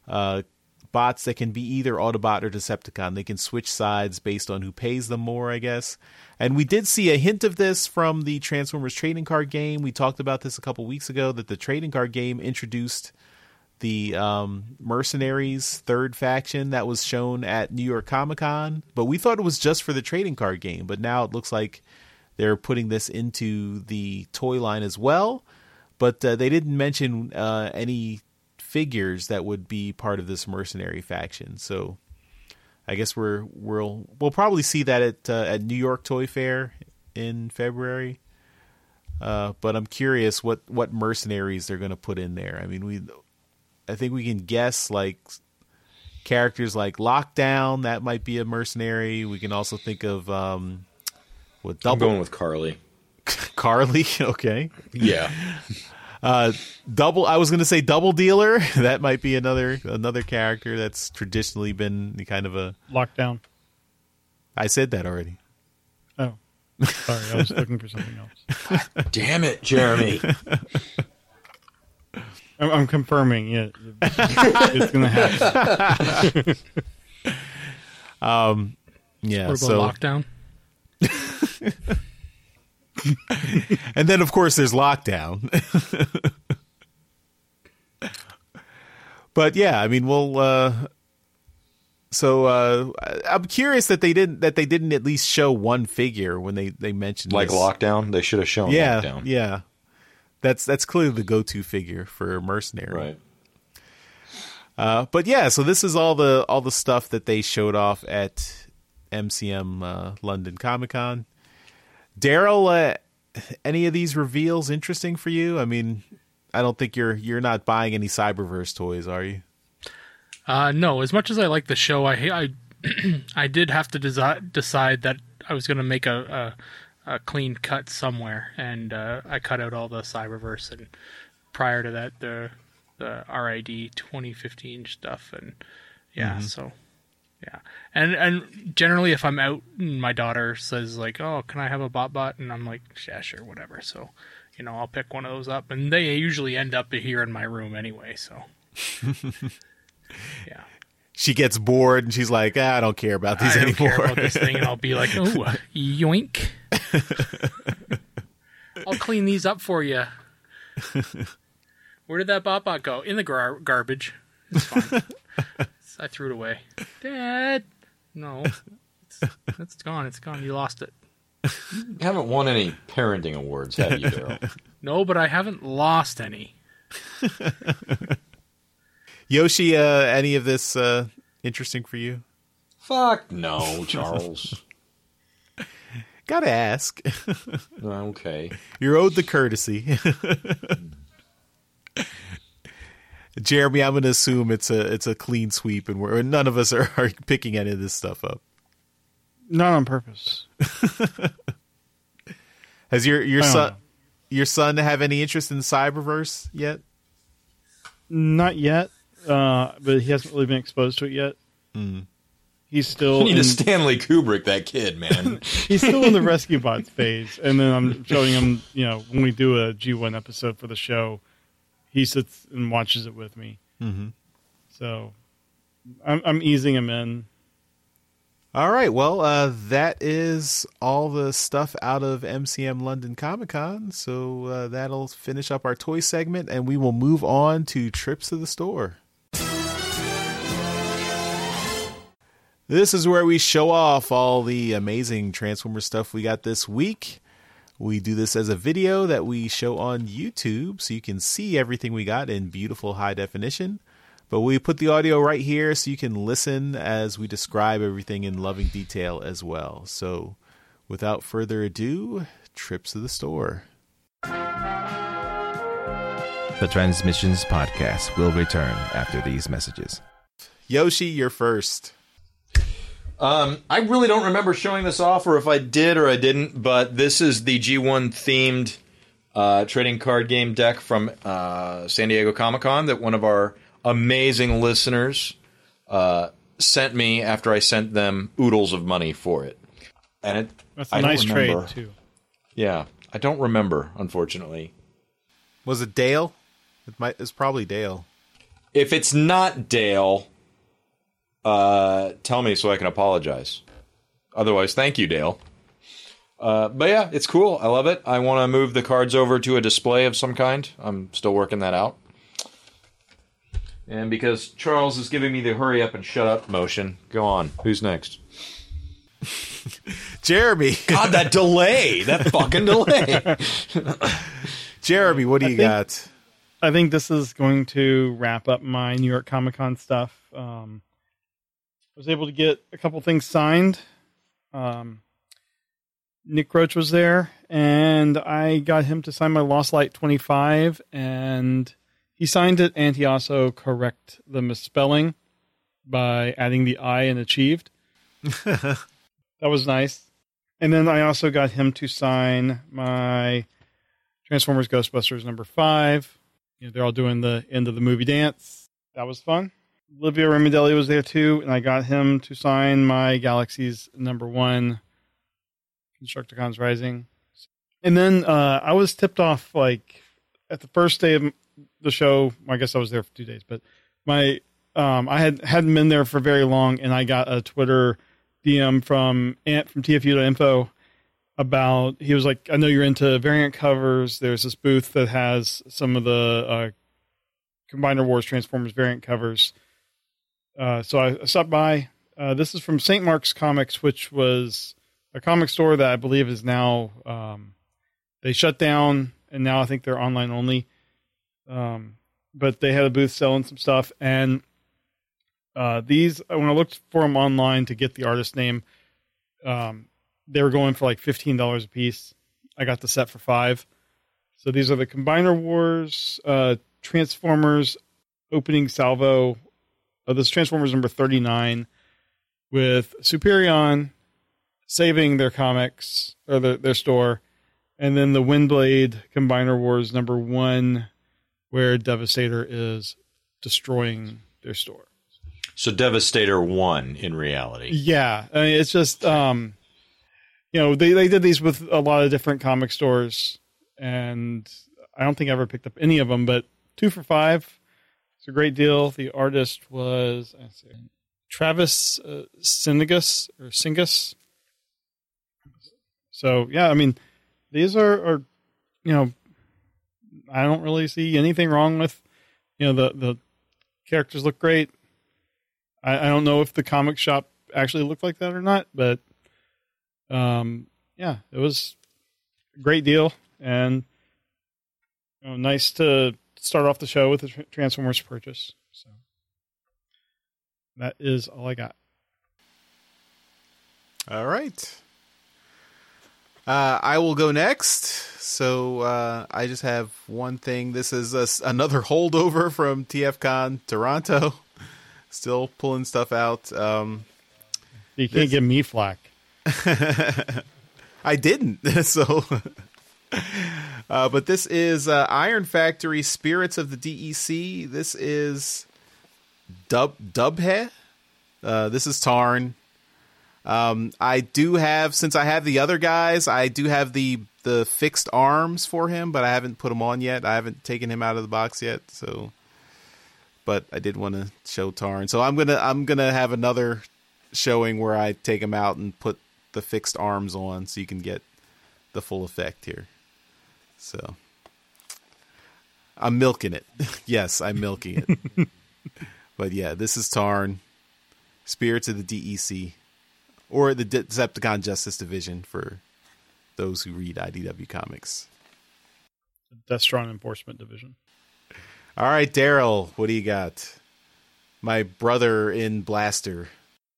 S2: bots that can be either Autobot or Decepticon. They can switch sides based on who pays them more, I guess. And we did see a hint of this from the Transformers trading card game. We talked about this a couple weeks ago, that the trading card game introduced the Mercenaries third faction that was shown at New York Comic-Con. But we thought it was just for the trading card game. But now it looks like they're putting this into the toy line as well. But they didn't mention any figures that would be part of this mercenary faction. So I guess we'll probably see that at New York Toy Fair in February. But I'm curious what mercenaries they're going to put in there. I mean, I think we can guess like characters like Lockdown. That might be a mercenary. We can also think of
S1: I'm going with Carly.
S2: Carly, okay.
S1: Yeah.
S2: I was going to say Double Dealer. That might be another character that's traditionally been kind of a
S3: Lockdown.
S2: I said that already.
S3: Oh, sorry, I was looking for something else.
S1: Damn it, Jeremy.
S3: I'm confirming. Yeah, it's going to happen.
S2: Yeah.
S5: What about
S2: So
S5: Lockdown?
S2: and then of course there's Lockdown. But yeah, I mean, I'm curious that they didn't at least show one figure when they mentioned
S1: Like
S2: this.
S1: Lockdown? They should have shown Lockdown.
S2: Yeah. That's clearly the go-to figure for Mercenary.
S1: Right.
S2: But yeah, so this is all the stuff that they showed off at MCM London Comic-Con. Daryl, any of these reveals interesting for you? I mean, I don't think you're not buying any Cyberverse toys, are you?
S5: No. As much as I like the show, I I did have to decide that I was going to make a clean cut somewhere, and I cut out all the Cyberverse, and prior to that, the RID 2015 stuff, and yeah, so. Yeah, and generally, if I'm out and my daughter says like, "Oh, can I have a BotBot?" and I'm like, "Yeah, sure, whatever." So, I'll pick one of those up, and they usually end up here in my room anyway. So, yeah.
S2: She gets bored and she's like, I don't care about these anymore.
S5: Care about this thing, and I'll be like, "Oh, yoink! I'll clean these up for you." Where did that BotBot go? In the garbage. It's fine. I threw it away. Dad! No. It's gone. It's gone. You lost it.
S1: You haven't won any parenting awards, have you, Daryl?
S5: No, but I haven't lost any.
S2: Yoshi, any of this interesting for you?
S1: Fuck no, Charles.
S2: Gotta ask.
S1: Okay.
S2: You're owed the courtesy. Jeremy, I'm going to assume it's a clean sweep, and none of us are picking any of this stuff up.
S3: Not on purpose.
S2: Has your son have any interest in Cyberverse yet?
S3: Not yet. but he hasn't really been exposed to it yet.
S2: Mm.
S3: He's still
S1: You need to Stanley Kubrick that kid, man.
S3: he's still in the Rescue Bots phase, and then I'm showing him, when we do a G1 episode for the show, he sits and watches it with me.
S2: Mm-hmm.
S3: So I'm easing him in.
S2: All right, well, that is all the stuff out of MCM London Comic Con, so that'll finish up our toy segment, and we will move on to trips to the store. This is where we show off all the amazing Transformers stuff we got this week. We do this as a video that we show on YouTube, so you can see everything we got in beautiful high definition. But we put the audio right here so you can listen as we describe everything in loving detail as well. So without further ado, trips to the store.
S6: The Transmissions Podcast will return after these messages.
S2: Yoshi, you're first.
S1: I really don't remember showing this off, or if I did or I didn't, but this is the G1 themed trading card game deck from San Diego Comic-Con that one of our amazing listeners sent me after I sent them oodles of money for it. And
S3: That's a nice trade, too.
S1: Yeah, I don't remember, unfortunately.
S2: Was it Dale? It's probably Dale.
S1: If it's not Dale, tell me so I can apologize. Otherwise, thank you, Dale. But yeah, it's cool. I love it. I want to move the cards over to a display of some kind. I'm still working that out. And because Charles is giving me the hurry up and shut up motion, go on. Who's next?
S2: Jeremy.
S1: God, that delay. That fucking delay.
S2: Jeremy, what do you got?
S3: I think this is going to wrap up my New York Comic Con stuff. I was able to get a couple things signed. Nick Roach was there, and I got him to sign my Lost Light 25, and he signed it, and he also corrected the misspelling by adding the I in achieved. That was nice. And then I also got him to sign my Transformers Ghostbusters number 5. They're all doing the end of the movie dance. That was fun. Olivia Remendelli was there too, and I got him to sign my Galaxies number 1, Constructicons Rising. And then I was tipped off at the first day of the show. I guess I was there for 2 days, but I hadn't been there for very long, and I got a Twitter DM from Ant from TFU.info about, he was like, I know you're into variant covers. There's this booth that has some of the Combiner Wars Transformers variant covers. So I stopped by. This is from St. Mark's Comics, which was a comic store that I believe is now, they shut down, and now I think they're online only. But they had a booth selling some stuff, and these, when I looked for them online to get the artist name, they were going for like $15 a piece. I got the set for $5. So these are the Combiner Wars Transformers opening salvo. This is Transformers number 39 with Superion saving their comics or their store, and then the Windblade Combiner Wars number 1 where Devastator is destroying their store.
S1: So Devastator won in reality.
S3: Yeah, I mean, it's just they did these with a lot of different comic stores, and I don't think I ever picked up any of them, but 2 for $5. It's a great deal. The artist was Travis Singas. So yeah, I mean, these are I don't really see anything wrong with, the characters look great. I don't know if the comic shop actually looked like that or not, but yeah, it was a great deal, and nice to start off the show with a Transformers purchase. So that is all I got.
S2: All right. I will go next. So I just have one thing. This is another holdover from TFCon Toronto. Still pulling stuff out.
S3: You can't give me flack.
S2: I didn't. So, but this is Iron Factory Spirits of the DEC. This is Dubhe. This is Tarn. I do have, since I have the other guys, I do have the fixed arms for him, but I haven't put them on yet. I haven't taken him out of the box yet. So, but I did want to show Tarn. So I'm gonna have another showing where I take him out and put the fixed arms on, so you can get the full effect here. So I'm milking it. Yes, I'm milking it. But yeah, this is Tarn, Spirits of the DEC, or the Decepticon Justice Division for those who read IDW Comics.
S3: Destron Enforcement Division.
S2: All right, Daryl, what do you got? My brother in Blaster.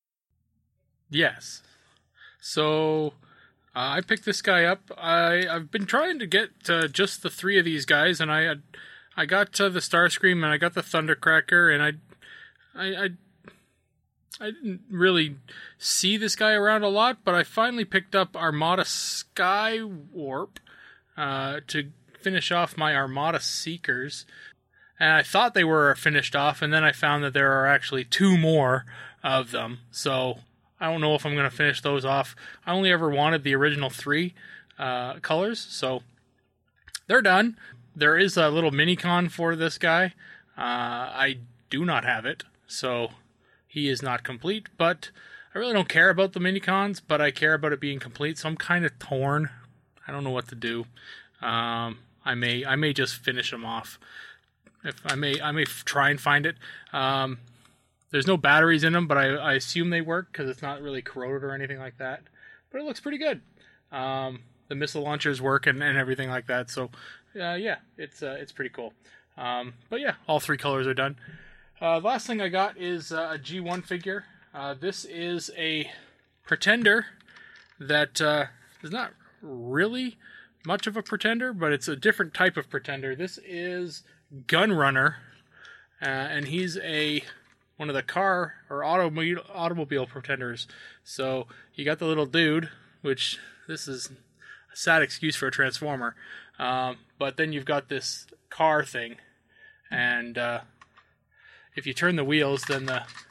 S5: Yes. So I picked this guy up. I've been trying to get just the three of these guys, and I got the Starscream and I got the Thundercracker, and I didn't really see this guy around a lot, but I finally picked up Armada Skywarp to finish off my Armada Seekers. And I thought they were finished off, and then I found that there are actually two more of them. So I don't know if I'm going to finish those off. I only ever wanted the original three colors, so they're done. There is a little mini-con for this guy. I do not have it, so he is not complete, but I really don't care about the mini-cons, but I care about it being complete, so I'm kind of torn. I don't know what to do. I may just finish him off. I may try and find it. There's no batteries in them, but I assume they work because it's not really corroded or anything like that. But it looks pretty good. The missile launchers work and everything like that. So yeah, it's pretty cool. But yeah, all three colors are done. The last thing I got is a G1 figure. This is a Pretender that is not really much of a Pretender, but it's a different type of Pretender. This is Gunrunner, and he's one of the car or automobile Pretenders. So you got the little dude, which this is a sad excuse for a Transformer. But then you've got this car thing, and if you turn the wheels, then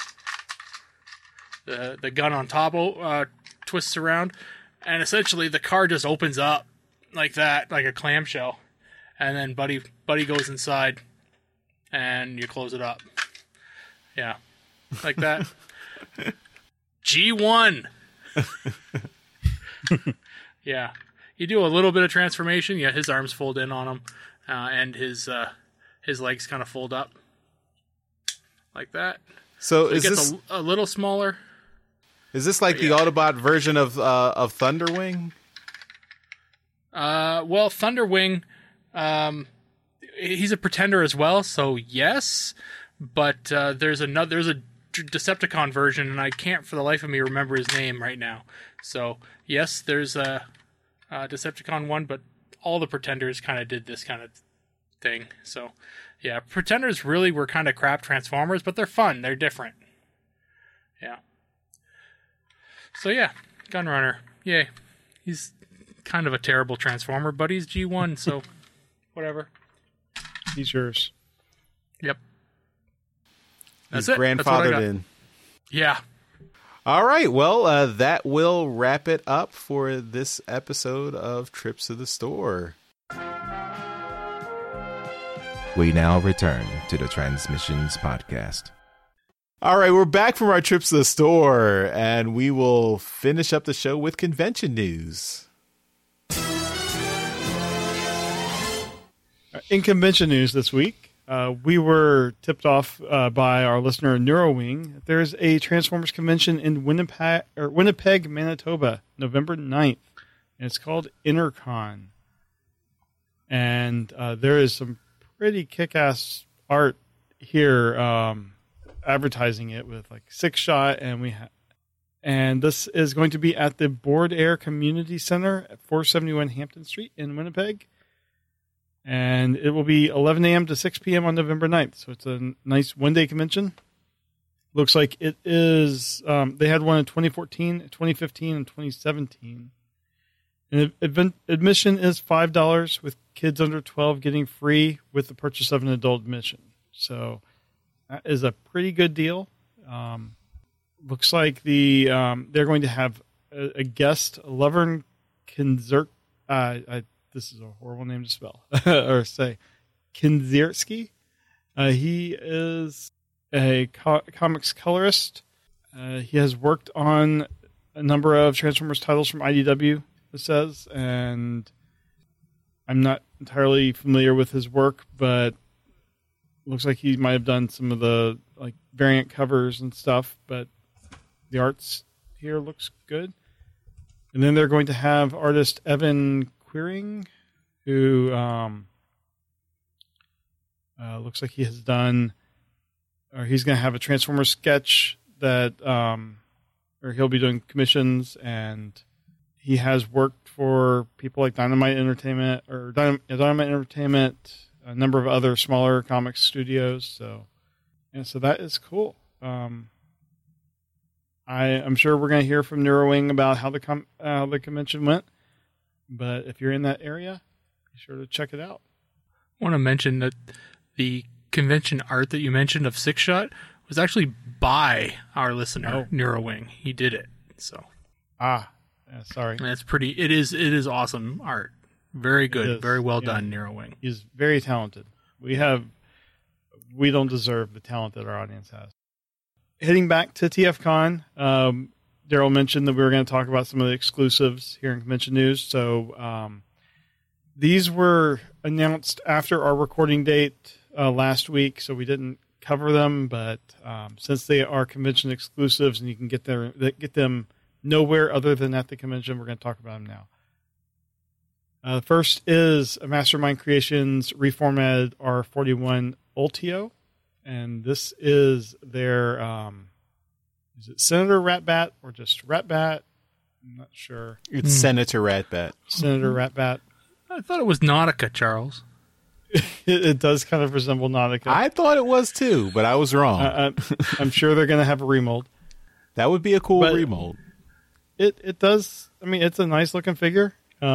S5: the gun on top twists around, and essentially the car just opens up like that, like a clamshell, and then Buddy goes inside, and you close it up. Yeah, like that. G1. Yeah, you do a little bit of transformation. Yeah, his arms fold in on him, and his legs kind of fold up. Like that.
S2: So
S5: it gets a little smaller.
S2: Is this like the Autobot version of Thunderwing?
S5: Well, Thunderwing, he's a Pretender as well, so yes. But there's a Decepticon version, and I can't for the life of me remember his name right now. So yes, there's a Decepticon one, but all the Pretenders kind of did this kind of thing. So yeah, Pretenders really were kind of crap Transformers, but they're fun. They're different. Yeah. So yeah, Gunrunner. Yay. He's kind of a terrible Transformer, but he's G1, so whatever.
S3: He's yours.
S5: Yep.
S2: He's grandfathered in.
S5: Yeah.
S2: All right. Well, that will wrap it up for this episode of Trips to the Store.
S6: We now return to the Transmissions Podcast.
S2: All right, we're back from our trips to the store, and we will finish up the show with convention news.
S3: In convention news this week, we were tipped off by our listener Neurowing. There's a Transformers convention in Winnipeg, Manitoba, November 9th, and it's called Intercon. And there is some pretty kick-ass art here, advertising it with like 6-shot, and this is going to be at the Board Air Community Center at 471 Hampton Street in Winnipeg, and it will be 11 a.m. to 6 p.m. on November 9th. So it's a nice one-day convention. Looks like it is. They had one in 2014, 2015, and 2017. And admission is $5, with kids under 12 getting free with the purchase of an adult admission. So That is a pretty good deal. Looks like they're going to have a guest, Lovern Kinzert. This is a horrible name to spell or say. Kinzierski. He is a comics colorist. He has worked on a number of Transformers titles from IDW, it says, and I'm not entirely familiar with his work, but looks like he might have done some of the like variant covers and stuff, but the arts here looks good. And then they're going to have artist Evan Quiring, who looks like he has done, or he's going to have a Transformers sketch that, or he'll be doing commissions, and he has worked for people like Dynamite Entertainment, a number of other smaller comics studios. So that is cool. I'm sure we're going to hear from Neurowing about how the convention went, but if you're in that area, be sure to check it out.
S5: I want to mention that the convention art that you mentioned of Six Shot was actually by our listener, Neurowing. He did it. So
S3: sorry.
S5: And that's pretty. It is awesome art. Very good. Very well done, Neurowing.
S3: He's very talented. We don't deserve the talent that our audience has. Heading back to TFCon, Daryl mentioned that we were going to talk about some of the exclusives here in convention news. So these were announced after our recording date last week, so we didn't cover them. But since they are convention exclusives and you can get them nowhere other than at the convention, we're going to talk about them now. The first is Mastermind Creations reformatted R41 Ultio, and this is their is it Senator Ratbat or just Ratbat? I'm not sure.
S2: It's Senator Ratbat.
S3: Senator Ratbat.
S5: I thought it was Nautica, Charles.
S3: It does kind of resemble Nautica.
S2: I thought it was too, but I was wrong.
S3: I'm sure they're going to have a remold.
S2: That would be a cool remold.
S3: It does. I mean, it's a nice looking figure.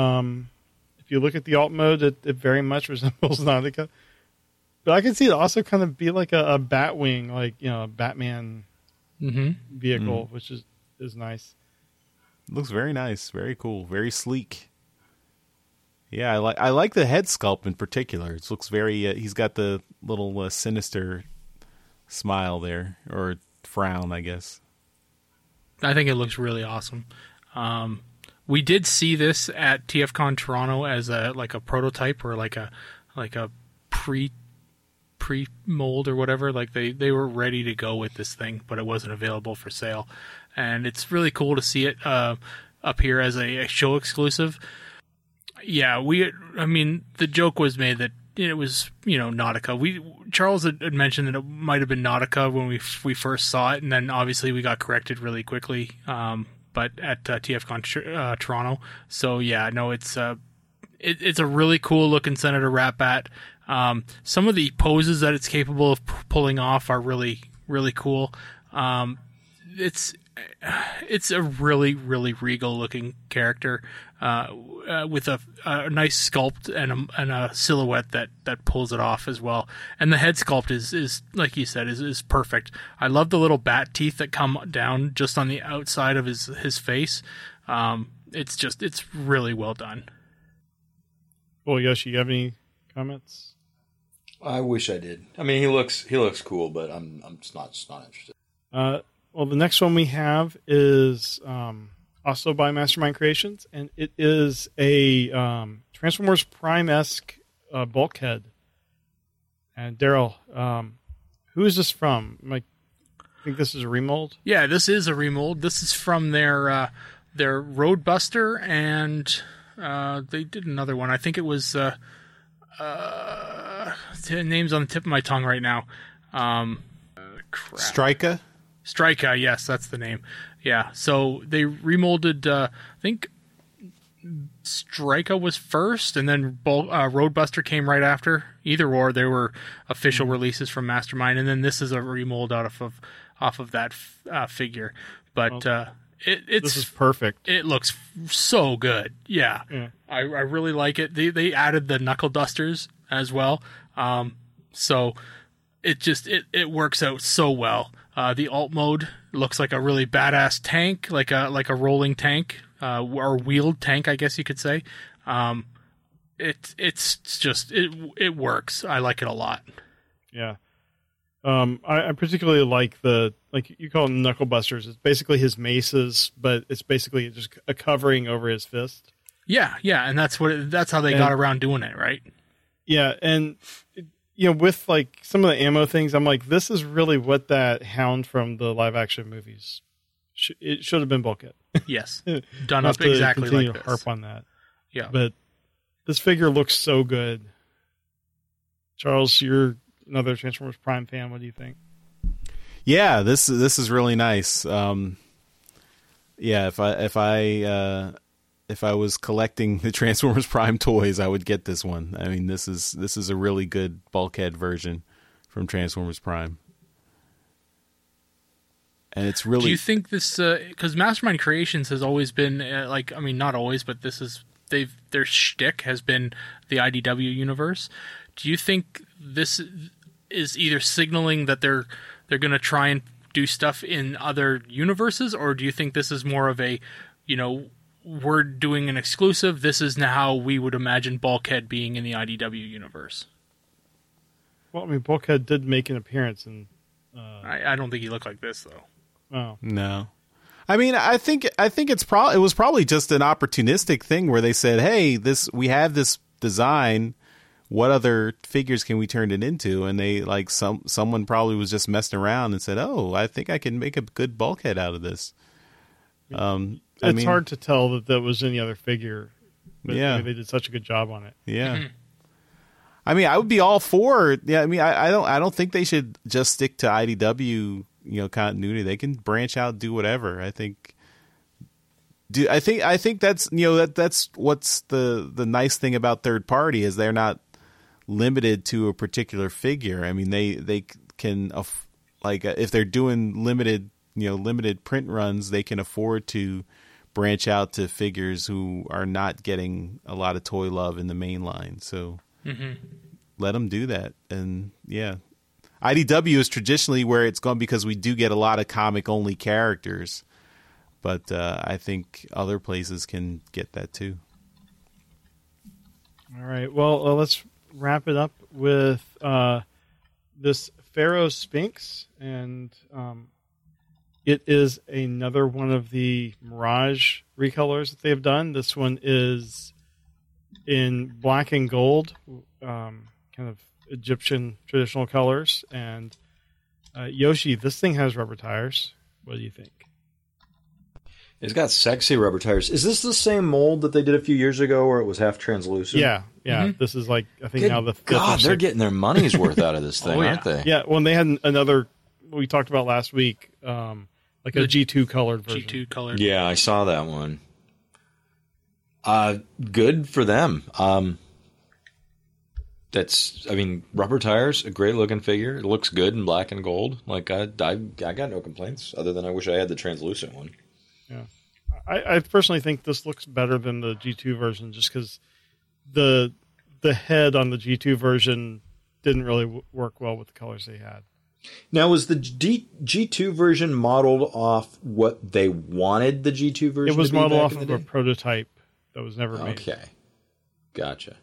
S3: If you look at the alt mode, it very much resembles Nautica. But I can see it also kind of be like a Batwing, like, a Batman vehicle, which is nice.
S2: Looks very nice, very cool, very sleek. Yeah, I like the head sculpt in particular. It looks very. He's got the little sinister smile there, or frown, I guess.
S5: I think it looks really awesome. We did see this at TFCon Toronto as a prototype or like a pre mold or whatever. Like they were ready to go with this thing, but it wasn't available for sale. And it's really cool to see it up here as a show exclusive. Yeah, the joke was made that it was, Nautica. Charles had mentioned that it might have been Nautica when we first saw it, and then obviously we got corrected really quickly. But at TFCon Toronto, so yeah, no, it's a really cool looking Senator Ratbat. Some of the poses that it's capable of pulling off are really, really cool. It's a really, really regal looking character with a nice sculpt and a silhouette that pulls it off as well. And the head sculpt is like you said, is perfect. I love the little bat teeth that come down just on the outside of his face. It's really well done.
S3: Well, Yoshi, you have any comments?
S1: I wish I did. I mean, he looks cool, but I'm just not interested.
S3: Well, the next one we have is also by Mastermind Creations, and it is a Transformers Prime-esque bulkhead. And Daryl, who is this from? I think this is a remold.
S5: Yeah, this is a remold. This is from their Roadbuster, and they did another one. I think it was name's on the tip of my tongue right now.
S2: Strika?
S5: Strika, yes, that's the name. Yeah, so they remolded, I think Strika was first, and then Roadbuster came right after. Either or, they were official releases from Mastermind, and then this is a remold off of that figure. But
S3: this is perfect.
S5: It looks so good. Yeah. I really like it. They added the knuckle dusters as well. So it works out so well. The alt mode looks like a really badass tank, like a rolling tank, or wheeled tank, I guess you could say. It works. I like it a lot.
S3: Yeah. I particularly like you call them knuckle busters. It's basically his maces, but it's basically just a covering over his fist.
S5: Yeah, and that's how they got around doing it, right?
S3: Yeah, and with like some of the ammo things, I'm like, this is really what that Hound from the live action movies. It should have been Bulkhead.
S5: Yes, done up exactly like this.
S3: Harp on that.
S5: Yeah,
S3: but this figure looks so good. Charles, you're another Transformers Prime fan. What do you think?
S2: Yeah, this is really nice. If I was collecting the Transformers Prime toys, I would get this one. I mean, this is a really good Bulkhead version from Transformers Prime, and it's really.
S5: Do you think this? Because Mastermind Creations has always been not always, but their shtick has been the IDW universe. Do you think this is either signaling that they're going to try and do stuff in other universes, or do you think this is more of a, we're doing an exclusive, this is how we would imagine Bulkhead being in the IDW universe?
S3: Well, I mean, Bulkhead did make an appearance in...
S5: I don't think he looked like this, though.
S3: Oh.
S2: No. I mean, I think it was probably just an opportunistic thing where they said, hey, we have this design, what other figures can we turn it into? And they, like, someone probably was just messing around and said, oh, I think I can make a good Bulkhead out of this.
S3: It's hard to tell that was any other figure. But
S2: yeah.
S3: They did such a good job on it.
S2: Yeah.
S5: Mm-hmm.
S2: I mean, I would be all for it. Yeah, I mean, I don't think they should just stick to IDW, continuity. They can branch out, do whatever. I think that's that's what's the nice thing about third party is they're not limited to a particular figure. I mean, they can if they're doing limited print runs, they can afford to branch out to figures who are not getting a lot of toy love in the main line. So let them do that. And yeah, IDW is traditionally where it's gone because we do get a lot of comic only characters, but I think other places can get that too.
S3: All right. Well, let's wrap it up with this Pharaoh Sphinx, and it is another one of the Mirage recolors that they've done. This one is in black and gold, kind of Egyptian traditional colors. And Yoshi, this thing has rubber tires. What do you think?
S1: It's got sexy rubber tires. Is this the same mold that they did a few years ago where it was half translucent?
S3: Yeah. Mm-hmm. This is like, I think
S1: Good
S3: now the fifth.
S1: God, they're getting their money's worth out of this thing, aren't they?
S3: Yeah, well, they had another, we talked about last week, like a G2 colored version.
S5: G2 colored.
S1: Yeah, I saw that one. Good for them. Rubber tires, a great looking figure. It looks good in black and gold. Like I got no complaints other than I wish I had the translucent one.
S3: Yeah, I personally think this looks better than the G2 version, just because the head on the G2 version didn't really work well with the colors they had.
S1: Now, was the G2 version modeled off what they wanted the G2 version to be?
S3: It was modeled off of a prototype that was never made.
S1: Okay. Gotcha.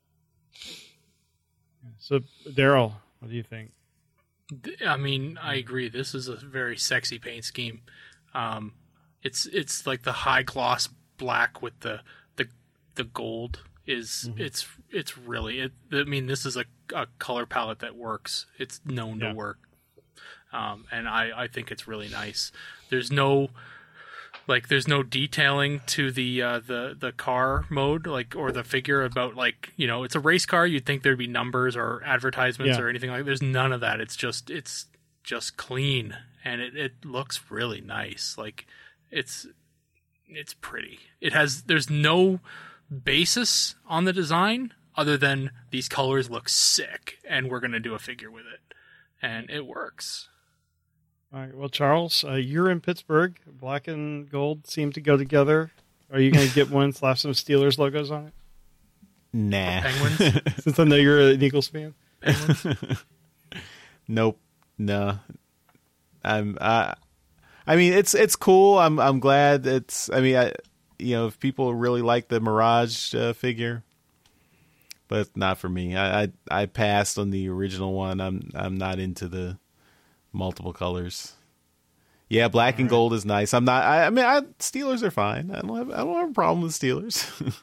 S3: So, Daryl, what do you think?
S5: I mean, I agree. This is a very sexy paint scheme. It's like the high gloss black with the gold is it's really I mean, this is a color palette that works. It's known to work. And I think it's really nice. There's no detailing to the car mode, or the figure about, it's a race car. You'd think there'd be numbers or advertisements or anything like that. There's none of that. It's just clean, and it looks really nice. Like it's pretty. There's no basis on the design other than these colors look sick and we're going to do a figure with it, and it works.
S3: All right. Well, Charles, you're in Pittsburgh. Black and gold seem to go together. Are you going to get one, slap some Steelers logos on it?
S2: Nah.
S5: Penguins?
S3: Since I know you're an Eagles fan.
S5: Penguins?
S2: Nope. No. I mean, it's cool. I'm glad it's. I mean, if people really like the Mirage figure, but not for me. I passed on the original one. I'm not into the multiple colors. Yeah, black and gold is nice. I'm not. I mean, Steelers are fine. I don't have a problem with Steelers.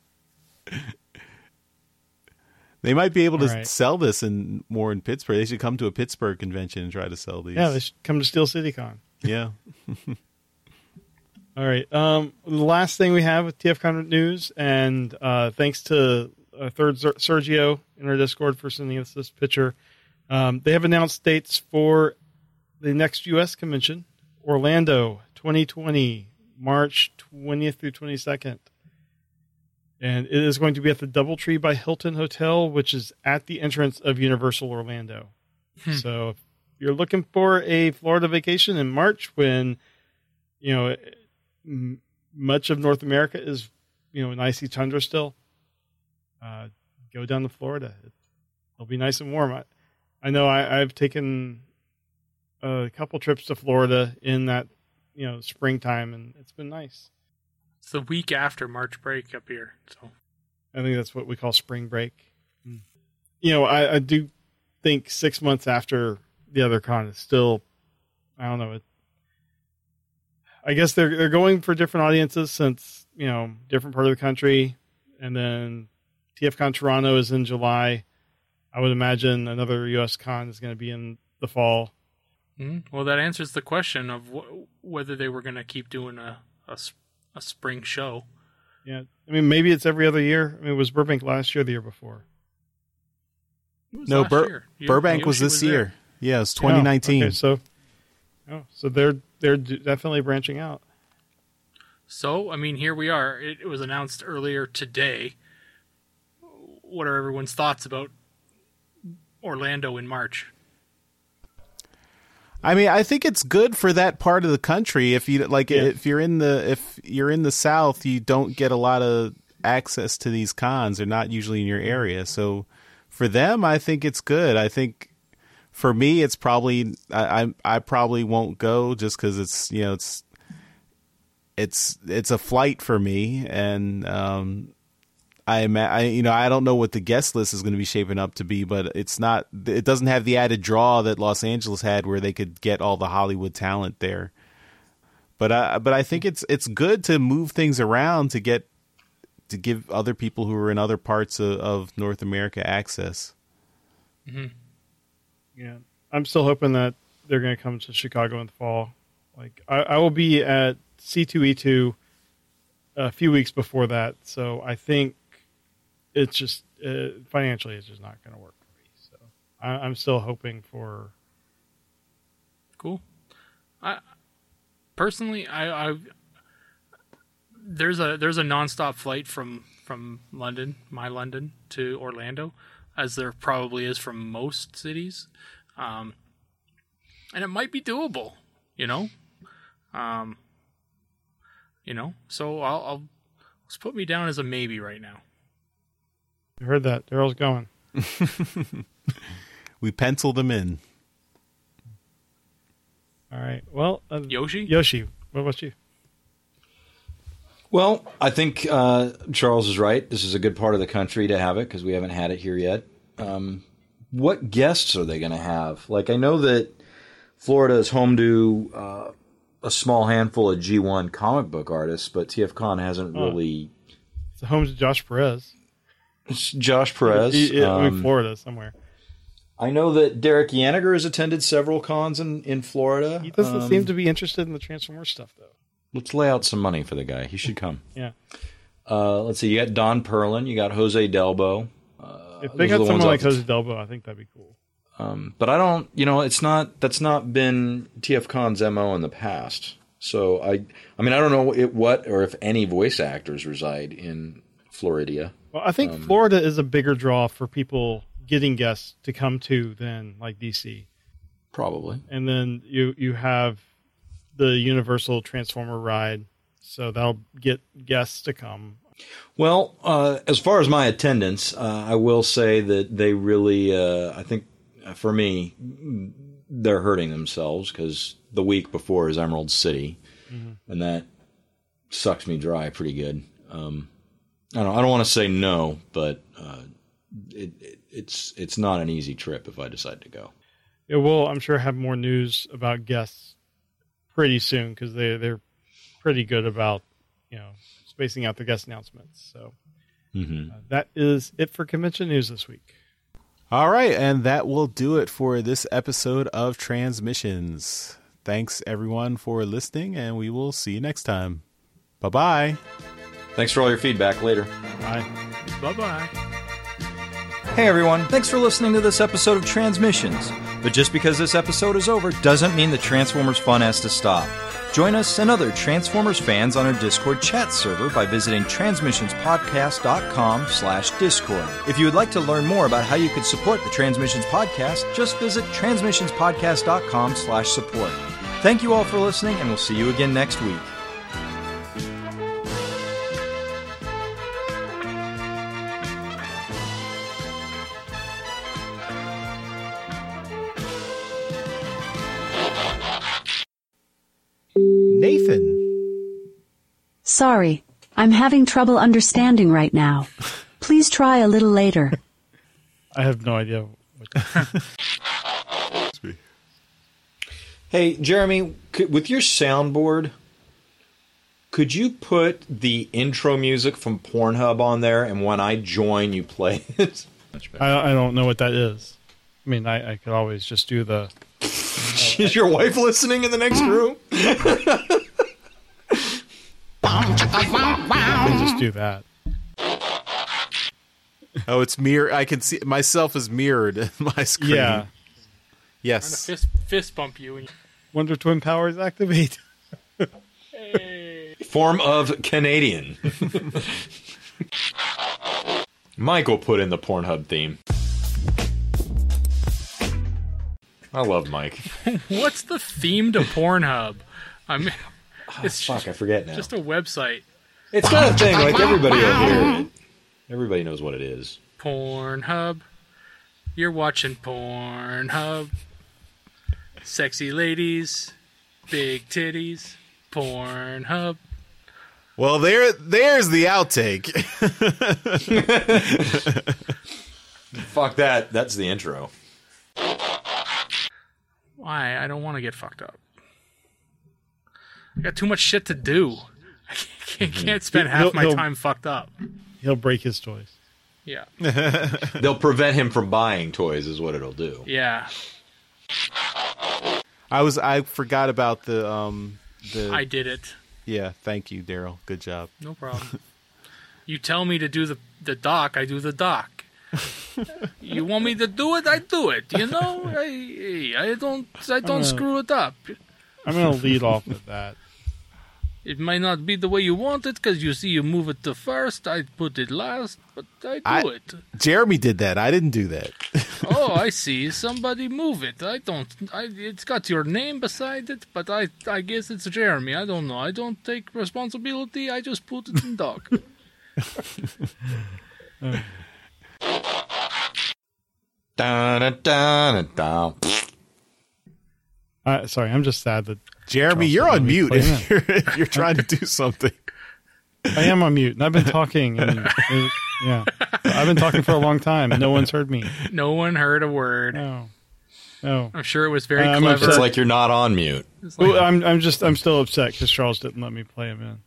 S2: They might be able to sell this more in Pittsburgh. They should come to a Pittsburgh convention and try to sell these.
S3: Yeah, they should come to Steel City Con.
S2: Yeah.
S3: All right. The last thing we have with TFCon news, and thanks to our third Sergio in our Discord for sending us this picture. They have announced dates for the next U.S. convention, Orlando 2020, March 20th through 22nd. And it is going to be at the Doubletree by Hilton Hotel, which is at the entrance of Universal Orlando. So if you're looking for a Florida vacation in March when, much of North America is, an icy tundra still, go down to Florida. It'll be nice and warm. I know I've taken a couple trips to Florida in that, springtime, and it's been nice.
S5: It's the week after March break up here, so
S3: I think that's what we call spring break. I do think 6 months after the other con is still, I don't know. I guess they're going for different audiences since, different part of the country. And then TFCon Toronto is in July. I would imagine another US con is going to be in the fall.
S5: Well, that answers the question of whether they were going to keep doing a spring show.
S3: Yeah. I mean, maybe it's every other year. I mean, it was Burbank last year, the year before.
S2: No, Burbank was this year. Yeah, it's 2019.
S3: Okay, so they're definitely branching out.
S5: So, I mean, here we are. It was announced earlier today. What are everyone's thoughts about Orlando in March?
S2: I mean, I think it's good for that part of the country. If you're in the South, you don't get a lot of access to these cons. They're not usually in your area. So for them, I think it's good. I think for me, it's probably I probably won't go just because it's a flight for me, and I don't know what the guest list is going to be shaping up to be, but it doesn't have the added draw that Los Angeles had, where they could get all the Hollywood talent there. But I think it's good to move things around to give other people who are in other parts of North America access.
S5: Mm-hmm.
S3: Yeah, I'm still hoping that they're going to come to Chicago in the fall. Like I will be at C2E2 a few weeks before that, so I think it's just financially it's just not going to work for me. So I'm still hoping for.
S5: Cool. Personally, there's a nonstop flight from London, my London, to Orlando, as there probably is from most cities, and it might be doable, So I'll let's put me down as a maybe right now.
S3: You heard that? Daryl's going.
S2: We penciled him in.
S3: All right. Well,
S5: Yoshi,
S3: what about you?
S1: Well, I think Charles is right. This is a good part of the country to have it because we haven't had it here yet. What guests are they going to have? Like, I know that Florida is home to a small handful of G1 comic book artists, but TFCon hasn't really.
S3: It's home to Josh Perez.
S1: It's Josh Perez.
S3: Florida somewhere.
S1: I know that Derek Yaniger has attended several cons in Florida.
S3: He doesn't seem to be interested in the Transformers stuff, though.
S1: Let's lay out some money for the guy. He should come.
S3: Yeah.
S1: Let's see. You got Don Perlin. You got Jose Delbo.
S3: If they got someone like Jose Delbo, I think that'd be cool.
S1: But I don't. That's not been TFCon's MO in the past. So I don't know what or if any voice actors reside in Florida.
S3: Well, I think Florida is a bigger draw for people getting guests to come to than like DC.
S1: Probably.
S3: And then you have the Universal Transformer ride, so that'll get guests to come. Well,
S1: as far as my attendance, I will say that they really, I think for me, they're hurting themselves because the week before is Emerald City, and that sucks me dry pretty good. I don't want to say no, but it's not an easy trip if I decide to go.
S3: Yeah, we'll, I'm sure, have more news about guests pretty soon because they're pretty good about spacing out the guest announcements. So that is it for convention news this week.
S2: All right, and that will do it for this episode of Transmissions. Thanks, everyone, for listening, and we will see you next time. Bye-bye.
S1: Thanks for all your feedback. Later.
S3: Bye.
S5: Bye-bye.
S1: Hey everyone, thanks for listening to this episode of Transmissions. But just because this episode is over doesn't mean the Transformers fun has to stop. Join us and other Transformers fans on our Discord chat server by visiting transmissionspodcast.com/discord. If you would like to learn more about how you could support the Transmissions Podcast, just visit transmissionspodcast.com/support. Thank you all for listening, and we'll see you again next week.
S2: Nathan.
S4: Sorry, I'm having trouble understanding right now. Please try a little later.
S3: I have no idea.
S1: Hey, Jeremy, with your soundboard, could you put the intro music from Pornhub on there, and when I join, you play it?
S3: I don't know what that is. I mean, I could always just do the...
S1: Is your wife listening in the next room?
S3: I can just do that.
S2: Oh, it's mirror. I can see myself as mirrored in my screen.
S3: Yeah.
S2: Yes.
S5: I'm gonna fist bump you. And...
S3: Wonder Twin powers activate.
S5: Hey.
S1: Form of Canadian. Michael put in the Pornhub theme. I love Mike.
S5: What's the theme to Pornhub? I mean, it's
S1: Fuck, I forget now.
S5: just a website.
S1: It's not a thing, like everybody will hear it. Everybody knows what it is.
S5: Pornhub. You're watching Pornhub. Sexy ladies. Big titties. Pornhub.
S2: Well, there's the outtake.
S1: Fuck that. That's the intro.
S5: Why? I don't want to get fucked up. I got too much shit to do. I can't spend half my time fucked up.
S3: He'll break his toys.
S5: Yeah.
S1: They'll prevent him from buying toys is what it'll do.
S5: Yeah.
S2: I forgot about the
S5: I did it.
S2: Yeah, thank you, Daryl. Good job.
S5: No problem. You tell me to do the doc, I do the doc. You want me to do it, I do it. You know, I don't screw it up.
S3: I'm going to lead off with that.
S5: It might not be the way you want it because you move it to first. I put it last, but I do it.
S2: Jeremy did that. I didn't do that.
S5: Oh, I see. Somebody move it. It's got your name beside it, but I guess it's Jeremy. I don't know. I don't take responsibility. I just put it in doc.
S3: Sorry, I'm just sad that
S2: Jeremy,
S3: Charles
S2: you're
S3: didn't
S2: on
S3: let me
S2: mute
S3: play
S2: if you're trying to do something.
S3: I am on mute, and I've been talking. And yeah, I've been talking for a long time, and no one's heard me.
S5: No one heard a word.
S3: No.
S5: I'm sure it was very
S3: I'm
S5: clever.
S1: It's like you're not on mute.
S3: Well, I'm still upset because Charles didn't let me play him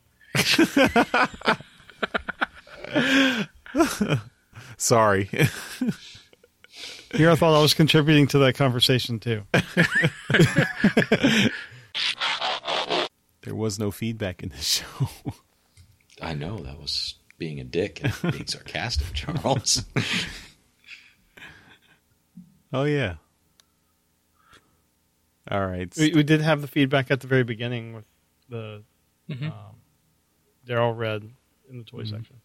S3: in.
S2: Sorry.
S3: Here, I thought I was contributing to that conversation too.
S2: There was no feedback in this show.
S1: I know, that was being a dick and being sarcastic, Charles.
S2: Oh, yeah. All right.
S3: We did have the feedback at the very beginning with the Daryl read in the toy section.